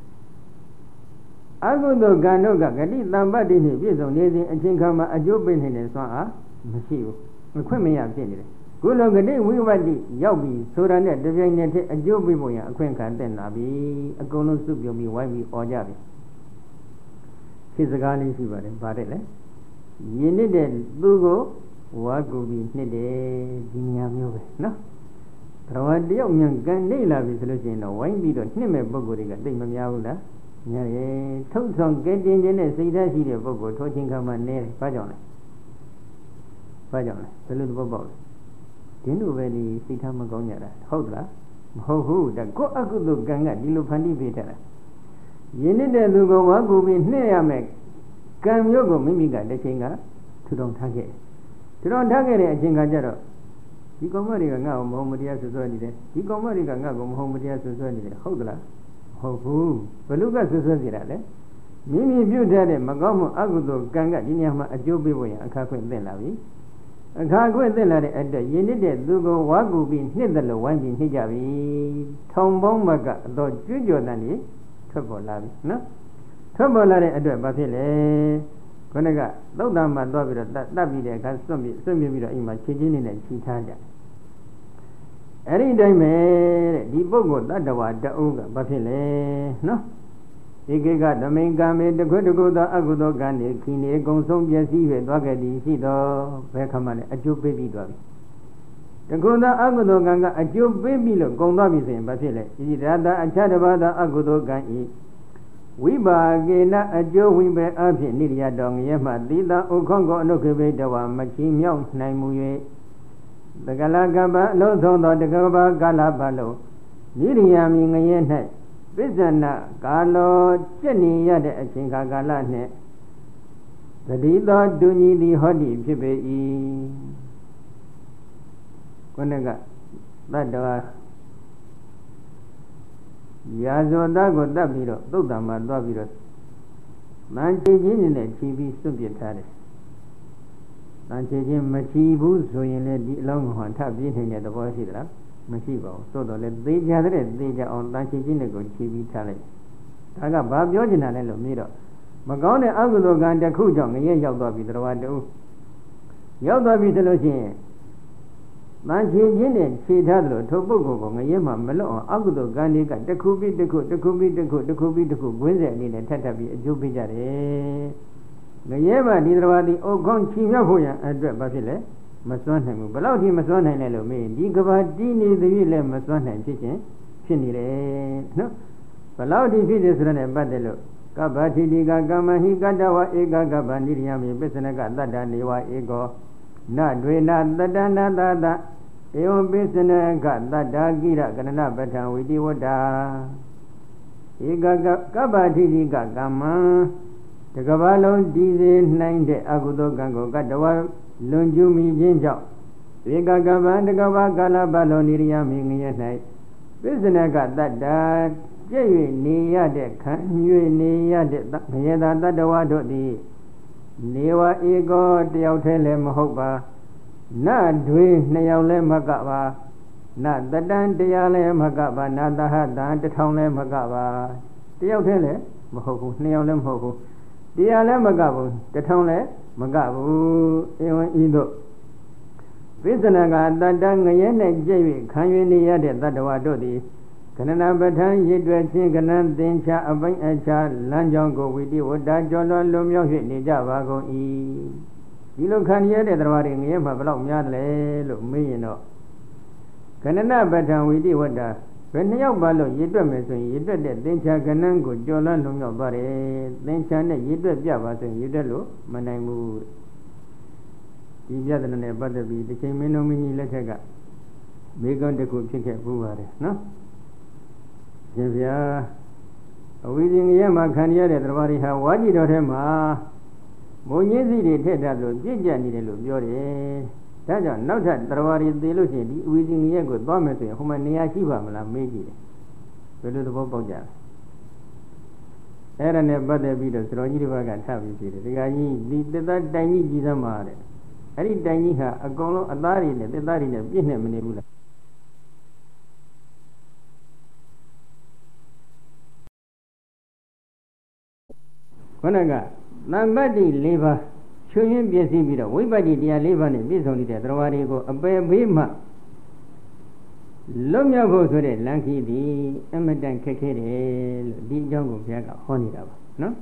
S1: အကုသိုလ်ကံတို့ကဂတိတံပတ္တိနှင့်ပြည့်စုံနေစဉ်အချိန်ခါမှာအကျိုးပေးနေတဲ့စွမ်းအားမရှိဘူးမခွင့်မရဖြစ်နေတယ်ခုလိုဂတိဝိဝတ္တိရောက်ပြီဆိုတာနဲ့တပြိုင်နက်တည်းအကျိုးပေးဖို့ရအခွင့်ခံတက်လာပြီအကုန်လုံးစုပြုံပြီးဝိုင်းပြီးអော်ကြပြီခေစကားလေးရှိပါတယ်ဗါတဲ့လေယဉ်နေတဲ့သူကိုဝါကူပြီးနှစ်တယ်ဒီနေရာမျိုးပဲနော်တော်တယောက်မြန်ကန်နေလာပြီဆိုလို့ရှိရင်တော့ဝိုင်းပြီးတော့နှစ်မဲ့ပုံကိုယ်တွေကတိတ်မများဘူးလားညာရဲထုတ်ဆောင်ကဲတင်ခြင်းနဲ့စိတ်ဓာတ်ရှိတဲ့ပုဂ္ဂိုလ်ထိုချင်းခါမှနဲတယ်ဘာကြောင့်လဲဘာကြောင့်လဲဘယ်လိုသဘောပေါက်လဲဒင်းတို့ပဲဒီစိတ်ထားမကောင်းကြတာဟုတ်လားမဟုတ်ဘူးဒါကိုယ့်အကုသိုလ်ကံကဒီလိုဖန်တီးပေးထားတာယဉ်နေတဲ့လူကဝါကူပြီးနှဲ့ရမယ်ကံမျိုးကိုမိမိကတစ်ချိန်ကထူထောင်ထားခဲ့ထူထောင်ထားခဲ့တဲ့အချိန်ကကျတော့ဒီကောင်မတွေကငါ့ကိုမဟုတ်မတရားဆွဆွဲနေတယ်ဒီကောင်မတွေကငါ့ကိုမဟုတ်မတရားဆွဆွဲနေတယ်ဟုတ်သလားဟုတ်ဘူးဘလူကဆွဆွဲစီတာလေမိမိပြုတ်ထားတဲ့မကောင်းမှုအကုသိုလ်ကံကဒီနေရာမှာအကျိုးပေးဖို့ရအခါခွင့်သင့်လာပြီအခါခွင့်သင့်လာတဲ့အတွက်ယဉ်နေတဲ့သူကိုဝါကူပြီးနှစ်တယ်လို့ဝိုင်းပြီးနှိမ့်ကြပြီထောင်ပေါင်းမကအတော်ကျွကြော်တန်နေထွက်ပေါ်လာပြီနော်ထွက်ပေါ်လာတဲ့အတွက်ဘာဖြစ်လဲခொနကသုတ်တံမှာသွားပြီးတော့တတ်ပြီးတဲ့အခါစွန့်ပြီးစွန့်ပြီးတော့အိမ်မှာခြေချင်းနဲ့ခြိထားကြအဲ့ဒီတိုင်းပဲတဲ့ဒီပုဂ္ဂိုလ်တတ္တဝါတအုပ်ကဘာဖြစ်လဲနော်ဒီကိကသမိန်ကံမေတခွတ်တကုသောအကုသိုလ်ကံနေခိနေကုံဆုံးပျက်စီး၍သွားခဲ့သည်ရှိသောဘယ်ခါမှလည်းအကျိုးပေးပြီးသွားပြီတကုသောအကုသိုလ်ကံကအကျိုးပေးပြီးလို့ကုံသွားပြီဆိုရင်ဘာဖြစ်လဲဤရတအခြားတစ်ပါးသောအကုသိုလ်ကံဤဝိပါကေနအကျိုးဝိပေအဖြစ်နိရိယတော်ငရဲမှသီတာဥခေါကိုအနုခေပိတဝမချီမြောက်နိုင်မူ၍တကလကပ္ပအလုံးစုံသောတကပ္ပကာလပတ်လုံးနိရိယာမီငရဲ၌ပစ္စနကာလောကျက်နေရတဲ့အချိန်ခါကာလနှင့်သတိသောတူညီသည်ဟောတိဖြစ်ပေ၏ခုနကတတ္တဝါရာဇဝတကိုတတ်ပြီးတော့သုတ်တံမှာသွားပြီးတော့တန်ချေချင်းနဲ့ခြီးပြီးစွန့်ပစ်ထားတယ်တန်ချေချင်းမခြီးဘူးဆိုရင်လည်းဒီအလောင်းကိုထပ်ပြင်းနေတဲ့သဘောရှိသလားမရှိပါဘူးသို့တော်လည်းသေချာတဲ့သေချာအောင်တန်ချေချင်းတွေကိုခြီးပြီးထားလိုက်ဒါကဘာပြောချင်တာလဲလို့မေးတော့မကောင်းတဲ့အကုသိုလ်ကံတစ်ခုကြောင့်ငရဲရောက်သွားပြီတော်တူရောက်သွားပြီဆိုလို့ရှိရင်တန်ချေချင်းနဲ့ခြေထားတယ်လို့ထိုပုဂ္ဂိုလ်ကိုငရဲမှာမလွတ်အောင်အကုသိုလ်ကံတွေကတစ်ခုပြီးတစ်ခုတစ်ခုပြီးတစ်ခုတစ်ခုပြီးတစ်ခုဝင်းဆက်အနေနဲ့ထပ်ထပ်ပြီးအကျိုးပေးကြတယ်ငရဲမှာဒီတော်ဒီအုတ်ခေါင်းချီမြောက်ဖို့ရန်အတွက်ဘာဖြစ်လဲမစွမ်းနိုင်ဘူးဘယ်လောက်ထိမစွမ်းနိုင်လဲလို့မေးရင်ဒီကဘာတီးနေသည်လည်းမစွမ်းနိုင်ဖြစ်ခြင်းဖြစ်နေတယ်နော်ဘယ်လောက်ထိဖြစ်တယ်ဆိုတဲ့ပတ်သက်လို့ကဗ္ဗတိတိကကမ္မဟိကတဝဧကကဗ္ဗနိရိယမိပစ္စနကတတ္တနေဝဧကောနဒွေနတတနာတတဧဝံပစ္စနကတတ္တာကိရကရဏပဋ္ဌံဝိတိဝတ္တာဧကကဗ္ဗတိတိကကမ္မတကဘာလုံးတည်စေနိုင်တဲ့အကုသိုလ်ကံကိုကတဝလွန်ကျူးမိခြင်းကြောင့်ဧကကဗ္ဗတကဘာကာလပတ်လုံးနိရိယမိငရဲ၌ပစ္စနကတတ္တာကျက်၍နေရတဲ့ခံ၍နေရတဲ့ငရဲသာတတ္တဝါတို့သည်နေဝဧကောတယောက်တည်းလည်းမဟုတ်ပါနတွေနှစ်ယောက်လည်းမကပါနတတန်တရားလည်းမကပါနသဟတန်တစ်ထောင်လည်းမကပါတယောက်တည်းလည်းမဟုတ်ဘူးနှစ်ယောက်လည်းမဟုတ်ဘူးတရားလည်းမကဘူးတထောင်လည်းမကဘူးဧဝံဤသို့ပိဿနာကတတ္တငရဲ၌ကျက်၍ခံ၍နေရတဲ့တတ္တဝါတို့သည်ခဏနာပဋ္ဌာန်းရည်တွယ်ခြင်းကဏ္ဍသင်္ချာအပိုင်းအခြားလမ်းကြောင်းကိုဝိတိဝတ္တကျော်လွန်လွန်မြောက်၍နေကြပါကုန်၏ဒီလိုခံရတဲ့တတ္တဝါတွေငရဲမှာဘယ်လောက်များတယ်လဲလို့မေးရင်တော့ခဏနာပဋ္ဌာန်းဝိတိဝတ္တဘယ်နှစ်ယောက်ပါလို့ရည်တွက်မယ်ဆိုရင်ရည်တွက်တဲ့သင်္ချာကဏ္ဍကိုကျော်လွန်လွန်မြောက်သွားတယ်သင်္ချာနဲ့ရည်တွက်ပြပါဆိုရင်ရည်တွက်လို့မနိုင်ဘူးဒီပြဿနာနဲ့ပတ်သက်ပြီးတစ်ချိန်မင်းတော်မင်းကြီးလက်ထက်ကမိကွန်းတစ်ခုဖြစ်ခဲ့ပူပါတယ်နော်ရှင်ဗျာအဝိဇ္ဇင်ရဲ့မှာခံရတဲ့သဘာဝတွေဟာဝါကြည့်တော်ထဲမှာမုံညင်းစီတွေထက်တတ်လို့ပြည့်ကျက်နေတယ်လို့ပြောတယ်ဒါကြောင့်နောက်ထပ်သဘာဝတွေသိလို့ရှိရင်ဒီအဝိဇ္ဇင်ရဲ့ကိုသွားမယ်ဆိုရင်ဟိုမှာနေရာရှိပါမလားမေးကြည့်တယ်ဘယ်လိုသဘောပေါက်ကြလဲအဲ့ဒါနဲ့ပတ်သက်ပြီးတော့စတော်ကြီးတစ်ပါးကထပ်ပြီးဖြစ်တယ်ဒီကကြီးဒီသစ္စာတိုင်ကြီးကြီးသမားတဲ့အဲ့ဒီတိုင်ကြီးဟာအကုန်လုံးအသားတွေနဲ့သစ္စာတွေနဲ့ပြည့်နေမနေဘူးလားခொနကသံပတ္တိ၄ပါးချွင်းရင်းပြည့်စည်ပြီးတော့ဝိပဿနာတရား၄ပါးနဲ့ပြည့်စုံနေတဲ့သရဝါတွေကိုအပယ်ဘေးမှလွတ်မြောက်ဖို့ဆိုတဲ့လမ်းခီးသည်အမတန်ခက်ခဲတယ်လို့ဒီအကြောင်းကိုဘုရားကဟောနေတာပါနော်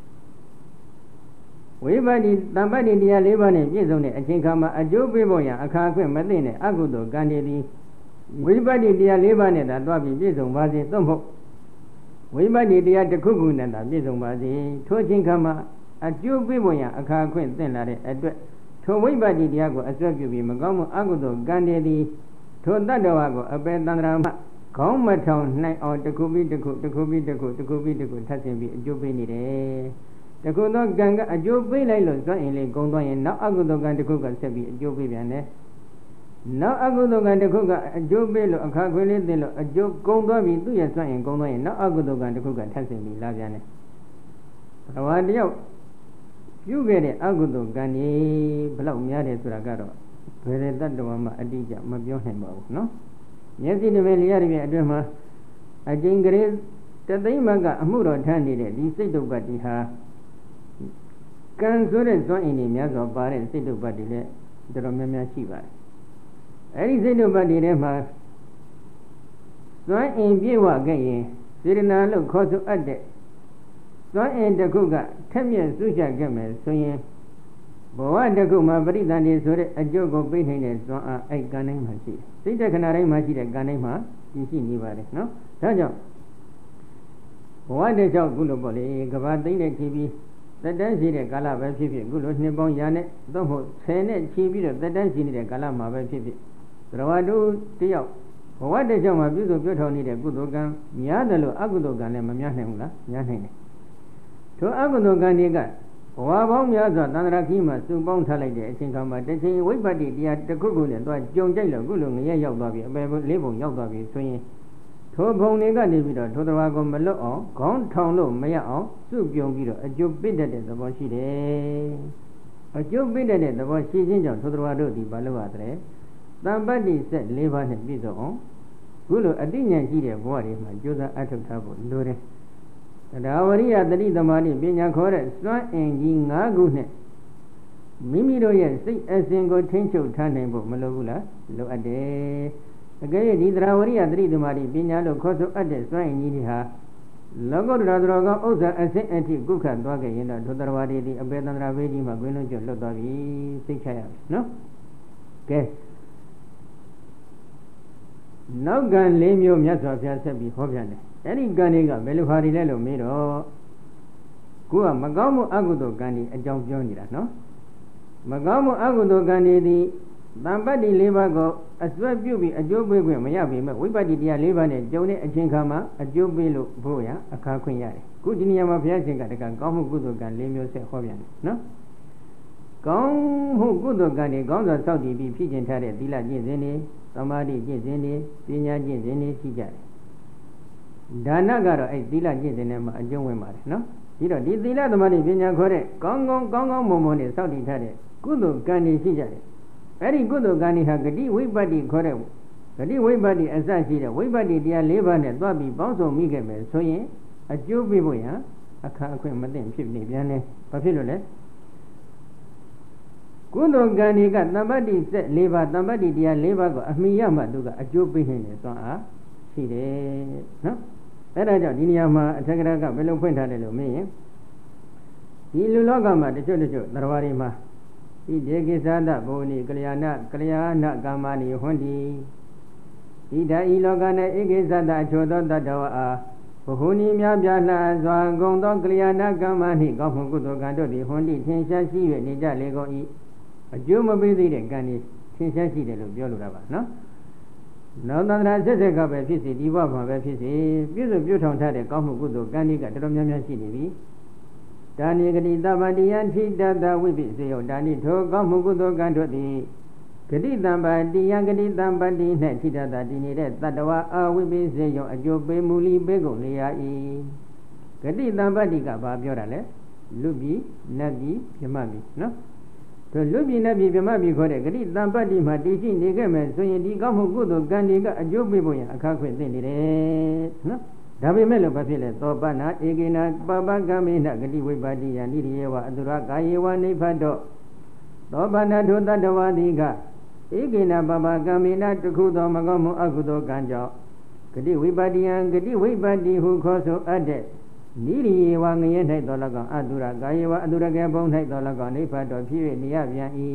S1: ဝိပဿနာသံပတ္တိတရား၄ပါးနဲ့ပြည့်စုံတဲ့အချိန်ခါမှာအကျိုးပေးဖို့ရန်အခါအခွင့်မသိတဲ့အကုသိုလ်ကံတွေသည်ဝိပဿနာတရား၄ပါးနဲ့သာတွားပြီးပြည့်စုံပါစေသို့မဟုတ်ဝိပဿနာတရားတစ်ခုခုနဲ့သာပြည့်စုံပါစေထိုအချိန်ခါမှာအကျိုးပေးဖို့ရန်အခါအခွင့်သင့်လာတဲ့အတွက်ထိုဝိပဿနာတရားကိုအစွဲပြုပြီးမကောင်းမှုအကုသိုလ်ကံတွေသည်ထိုတတ္တဝါကိုအပေတန္တရာမှခေါင်းမထောင်နိုင်အောင်တစ်ခုပြီးတစ်ခုတစ်ခုပြီးတစ်ခုတစ်ခုပြီးတစ်ခုထပ်ဆင့်ပြီးအကျိုးပေးနေတယ်တခုသောကံကအကျိုးပေးလိုက်လို့စွန့်ရင်လေးကုံသွားရင်နောက်အကုသိုလ်ကံတစ်ခုကဆက်ပြီးအကျိုးပေးပြန်တယ်နောက်အကုသိုလ်ကံတစ်ခုကအကျိုးပေးလို့အခါခွေလေးသိလို့အကျိုးကုံသွားပြီးသူ့ရဲ့စွန့်ရင်ကုံသွားရင်နောက်အကုသိုလ်ကံတစ်ခုကထပ်ဆင့်ပြီးလာပြန်တယ်ဘဝတယောက်ပြုခဲ့တဲ့အကုသိုလ်ကံကြီးဘယ်လောက်များတယ်ဆိုတာကတော့ဘယ်တဲ့တတ္တဝါမှအတိအကျမပြောနိုင်ပါဘူးနော်မျက်စိတစ်ပဲလျှက်တစ်ပဲအတွင်းမှာအကျဉ်းကလေးတသိမ့်မကအမှုတော်ထမ်းနေတဲ့ဒီစိတ်တုပ္ပတ္တိဟာကံဆိုတဲ့စွမ်းအင်တွေများစွာပါတဲ့စိတ်တုပ္ပတ္တိလည်းတော်တော်များများရှိပါတယ်အဲဒီစိတ်တုပ္ပတ္တိထဲမှာစွမ်းအင်ပြည့်ဝခဲ့ရင်စေတနာလို့ခေါ်ဆိုအပ်တဲ့စွမ်းအင်တစ်ခုကထက်မြက်စုချခဲ့မယ်ဆိုရင်ဘဝတစ်ခုမှာပရိသန္တိဆိုတဲ့အကျိုးကိုပေးနိုင်တဲ့စွမ်းအားအဲ့ကံတိုင်းမှာရှိတယ်စိတ်တခဏတိုင်းမှာရှိတဲ့ကံတိုင်းမှာရှိရှိနေပါတယ်နော်ဒါကြောင့်ဘဝတစ်ချောက်ခုလိုပေါ့လေကဘာသိမ့်တဲ့ခီးပြီးသက်တမ်းရှိတဲ့ကာလပဲဖြစ်ဖြစ်ခုလိုနှစ်ပေါင်းရာနဲ့သို့မဟုတ်ဆယ်နဲ့ချီပြီးတော့သက်တမ်းရှိနေတဲ့ကာလမှာပဲဖြစ်ဖြစ်သရဝတ္တုတယောက်ဘဝတစ်ချောက်မှာပြုစုပြောထောင်နေတဲ့ကုသိုလ်ကံများတယ်လို့အကုသိုလ်ကံလည်းမများနိုင်ဘူးလားများနိုင်တယ်ထိုအကုသိုလ်ကံတွေကဘဝပေါင်းများစွာသန္တရာခီးမှာစုပေါင်းထားလိုက်တဲ့အချိန်ခါမှာတစ်ချိန်ဝိပဿနာတရားတစ်ခုခုနဲ့သွားကြုံကြိုက်လို့ခုလိုငရဲရောက်သွားပြီအပေလေးပုံရောက်သွားပြီဆိုရင်ထိုဘုံတွေကနေပြီးတော့ထိုသဘာကိုမလွတ်အောင်ခေါင်းထောင်လို့မရအောင်စုပြုံပြီးတော့အကျိုးပိတတ်တဲ့သဘောရှိတယ်အကျိုးပိတတ်တဲ့သဘောရှိခြင်းကြောင့်ထိုသဘာတို့ဒီဘာလို့ရတဲ့သံပတ္တိဆက်၄ပါးနဲ့ပြည့်စုံအောင်ခုလိုအတိညာရှိတဲ့ဘဝတွေမှာကြိုးစားအထောက်ထားဖို့လိုတယ်တရားဝရိယတတိသမာဓိပညာခေါ်တဲ့စွမ်းအင်ကြီး၅ခုနဲ့မိမိတို့ရဲ့စိတ်အစဉ်ကိုထိန်းချုပ်ထားနိုင်ဖို့မလိုဘူးလားလိုအပ်တယ်အကယ်၍ဒီတရားဝရိယတတိသမာဓိပညာလို့ခေါ်ဆိုအပ်တဲ့စွမ်းအင်ကြီးတွေဟာလောကုတ္တရာတော်ကဥစ္စာအစဉ်အထိကုခတ်သွားခဲ့ရင်တော့ဒုတရဝါဒီဒီအပေတန္တရာဘေးကြီးမှာကွင်းလုံးကျွတ်လွတ်သွားပြီစိတ်ချရပြီနော်ကဲနောက်ကံ၄မျိုးမြတ်စွာဘုရားဆက်ပြီးဟောပြတယ်အဲ့ဒီကံတွေကဘယ်လိုဟာတွေလဲလို့မေးတော့ကိုကမကောင်းမှုအကုသိုလ်ကံတွေအကြောင်းပြောနေတာနော်မကောင်းမှုအကုသိုလ်ကံတွေဒီသံပတ္တိ၄ပါးကိုအစွဲပြုပြီးအကျိုးပေးခွင့်မရပေမဲ့ဝိပဿနာတရား၄ပါးနဲ့ကြုံတဲ့အချိန်ခါမှာအကျိုးပေးလို့ဖို့ရအခါခွင့်ရတယ်ခုဒီနေရာမှာဘုရားရှင်ကတကကောင်းမှုကုသိုလ်ကံ၄မျိုးဆက်ဟောပြန်တယ်နော်ကောင်းမှုကုသိုလ်ကံတွေကောင်းစွာစောင့်တည်ပြီးဖြစ်ကျင်ထားတဲ့သီလကျင့်စဉ်တွေသမာဓိကျင့်စဉ်တွေပညာကျင့်စဉ်တွေရှိကြတယ်ဒါနကတော့အဲ့သီလကျင့်စဉ်နဲ့မှအကျုံးဝင်ပါတယ်နော်ပြီးတော့ဒီသီလသမာဓိပညာခေါ်တဲ့ကောင်းကောင်းကောင်းကောင်းမွန်မွန်နဲ့စောင့်တည်ထားတဲ့ကုသိုလ်ကံတွေရှိကြတယ်အဲ့ဒီကုသိုလ်ကံတွေဟာဂတိဝိပဿနာခေါ်တဲ့ဂတိဝိပဿနာအစရှိတဲ့ဝိပဿနာတရား၄ပါးနဲ့သွားပြီးပေါင်းစုံမိခဲ့မယ်ဆိုရင်အကျိုးပေးဖို့ရအခါအခွင့်မသိဖြစ်နေပြန်တယ်ဘာဖြစ်လို့လဲကုသိုလ်ကံတွေကတမ္ပတ္တိဆက်၄ပါးတမ္ပတ္တိတရား၄ပါးကိုအမိရမှသူကအကျိုးပေးနိုင်တယ်ဆိုအားရှိတယ်နော်အဲ့ဒါကြောင့်ဒီနေရာမှာအထက်ကရာကဘယ်လိုဖွင့်ထားတယ်လို့မင်းရင်ဒီလူလောကမှာတချို့တချို့သရဝရီမှာဤဒေကိသသဘုံနိကလျာဏကလျာဏကာမနိဟွန်တိဤဓာဤလောက၌ဧကိသသအချို့သောတတ္တဝါအားဘဟုနိများပြားလှစွာဂုံသောကလျာဏကာမနိကောင်းမှုကုသိုလ်ကံတို့သည်ဟွန်တိထင်ရှားရှိ၍နေကြလေကုန်၏အကျိုးမပေးသေးတဲ့ကံนี้ထင်ရှားရှိတယ်လို့ပြောလိုတာပါနော်နောသန္တရာဆက်ဆက်ကပဲဖြစ်စီဒီဘဝမှာပဲဖြစ်စီပြည့်စုံပြုထောင်ထားတဲ့ကောင်းမှုကုသိုလ်ကံนี้ကတော်တော်များများရှိနေပြီဒါနိဂတိတပ္ပတိယံထိတတဝိပိစေယောဒါနိထိုကောင်းမှုကုသိုလ်ကံတို့သည်ဂတိတံပတိယံဂတိတံပတိ၌ထိတတတည်နေတဲ့တတ္တဝါအဝိပိစေယောအကျိုးပေးမူလီပေးကုန်လေရ၏ဂတိတံပတိကဘာပြောတာလဲလူပြည်နတ်ပြည်မြမပြည်နော်တို့လူပြည်နတ်ပြည်မြမပြည်ခေါ်တဲ့ဂတိတံပတိမှာတည်ရှိနေခဲ့မယ်ဆိုရင်ဒီကောင်းမှုကုသိုလ်ကံတွေကအကျိုးပေးဖို့ရန်အခါခွင့်သိနေတယ်နော်ဒါပေမဲ့လို့ဘာဖြစ်လဲသောပနာဧကိနာပပကမေနဂတိဝိပါတိယနိရိယဝအတုရကာယေဝနိဗ္ဗတောသောပနာထိုတတ္တဝါတိကဧကိနာပပကမေနတခုသောမကောင်းမှုအကုသိုလ်ကံကြောင့်ဂတိဝိပါတိယံဂတိဝိပါတိဟုခေါ်ဆိုအပ်တဲ့နိရိယဝငရဲ၌တော်၎င်းအတုရကာယေဝအတုရကေဘုံ၌တော်၎င်းနိဗ္ဗတောဖြစ်၍နေရပြန်၏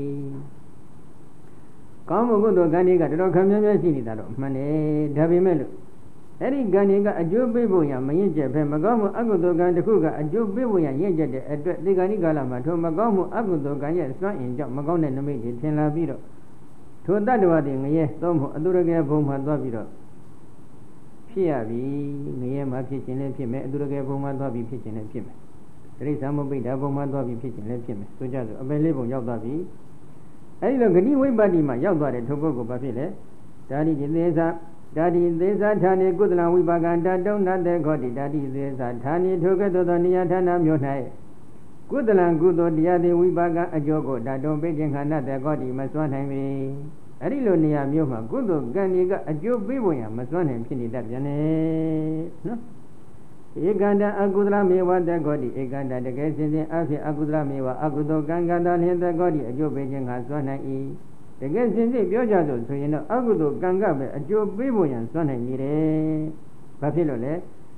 S1: ကောင်းမှုကုသိုလ်ကံတွေကတော်တော်ခံများများရှိနေတာတော့မှန်တယ်ဒါပေမဲ့လို့အဲ့ဒီကံတွေကအကျိုးပေးဖို့ရမရင်ကျက်ပဲမကောင်းမှုအကုသိုလ်ကံတစ်ခုကအကျိုးပေးဖို့ရရင်ကျက်တဲ့အတွက်ဒီကဏိကာလမှာထိုမကောင်းမှုအကုသိုလ်ကံရဲ့စွန့်အင်ကြောင့်မကောင်းတဲ့နမိတ်တွေထင်လာပြီးတော့ထိုတတ္တဝါတွေငရဲသုံးဖို့အတုရကေဘုံမှာသွားပြီးတော့ဖြစ်ရပြီငရဲမှာဖြစ်ခြင်းလည်းဖြစ်မယ်အတုရကေဘုံမှာသွားပြီးဖြစ်ခြင်းလည်းဖြစ်မယ်တိရစ္ဆာန်မပိဋ္ဌာဘုံမှာသွားပြီးဖြစ်ခြင်းလည်းဖြစ်မယ်ဆိုကြဆိုအပယ်လေးဘုံရောက်သွားပြီအဲ့ဒီတော့ဂတိဝိပ္ပတ္တိမှာရောက်သွားတဲ့ထိုပုဂ္ဂိုလ်ဘာဖြစ်လဲဒါတိဒီသေသာဒါတိသေသာဌာနေကုသလဝိပါကံတတုံနတေခောတိဒါတိသေသာဌာနေထိုကဲ့သို့သောနေရာဌာနမျိုး၌ကုသလံကုသိုလ်တရားသည်ဝိပါကအကျိုးကိုတတုံပိခြင်းခန္ဓာတေခောတိမစွမ်းနိုင်ပေအဲ့ဒီလိုနေရာမျိုးမှာကုသိုလ်ကံတွေကအကျိုးပေးဖို့ရမစွမ်းနိုင်ဖြစ်နေတတ်ပြန်တယ်နော်ဧကန္တအကုသလမေဝတေခောတိဧကန္တတကယ်စင်စဉ်အဖြစ်အကုသလမေဝအကုသိုလ်ကံကံတော်လျင်တေခောတိအကျိုးပေးခြင်းကစွမ်းနိုင်၏တကယ်စင်စစ်ပြောကြဆိုဆိုရင်တော့အကုသိုလ်ကံကပဲအကျိုးပေးဖို့ရန်စွမ်းနိုင်နေတယ်။ဘာဖြစ်လို့လဲ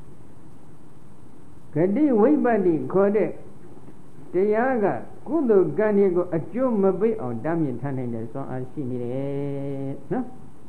S1: ။ဂတိဝိပ္ပတ္တိခေါ်တဲ့တရားကကုသိုလ်ကံတွေကိုအကျိုးမပေးအောင်တားမြစ်ထားနိုင်တဲ့စွမ်းအားရှိနေတယ်နော်။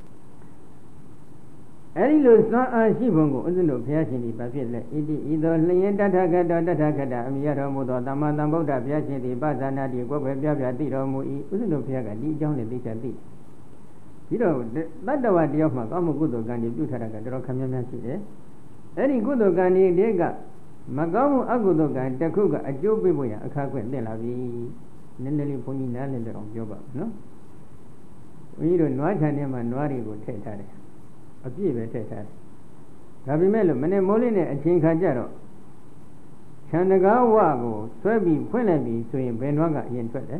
S1: အဲဒီလိုစွမ်းအားရှိပုံကိုဥစ္စံတို့ဘုရားရှင်ဒီဘာဖြစ်လဲ။ဣတိဤသောလျင်တထခတောတထခတအမိရတော်မူသောသမ္မာသမ္ဗုဒ္ဓဘုရားရှင်ဒီပဇာနာတိကိုယ်ပဲပြပြသိတော်မူ၏ဥစ္စံတို့ဘုရားကဒီအကြောင်းနဲ့သိချသိပြီးတော့တတ္တဝါတယောက်မှာကောင်းမှုကုသိုလ်ကံတွေပြုထားတာကတော်တော်ခံများများရှိတယ်။အဲဒီကုသိုလ်ကံတွေတည်းကမကောင်းမှုအကုသိုလ်ကံတစ်ခုကအကျိုးပေးဖို့ရအခါခွင့်သင့်လာပြီ။နည်းနည်းလေးဘုန်းကြီးနားလည်တော့ပြောပါနော်။ဘုန်းကြီးတို့နွားခြံထဲမှာနွားတွေကိုထည့်ထားတယ်အပြည့်ပဲထည့်ထားတယ်ဒါပေမဲ့လို့မနေ့မိုးလေးနဲ့အချိန်ခါကြတော့ခြံတကားဝကိုဆွဲပြီးဖွင့်လိုက်ပြီးဆိုရင်ဘယ်နွားကအရင်ထွက်တယ်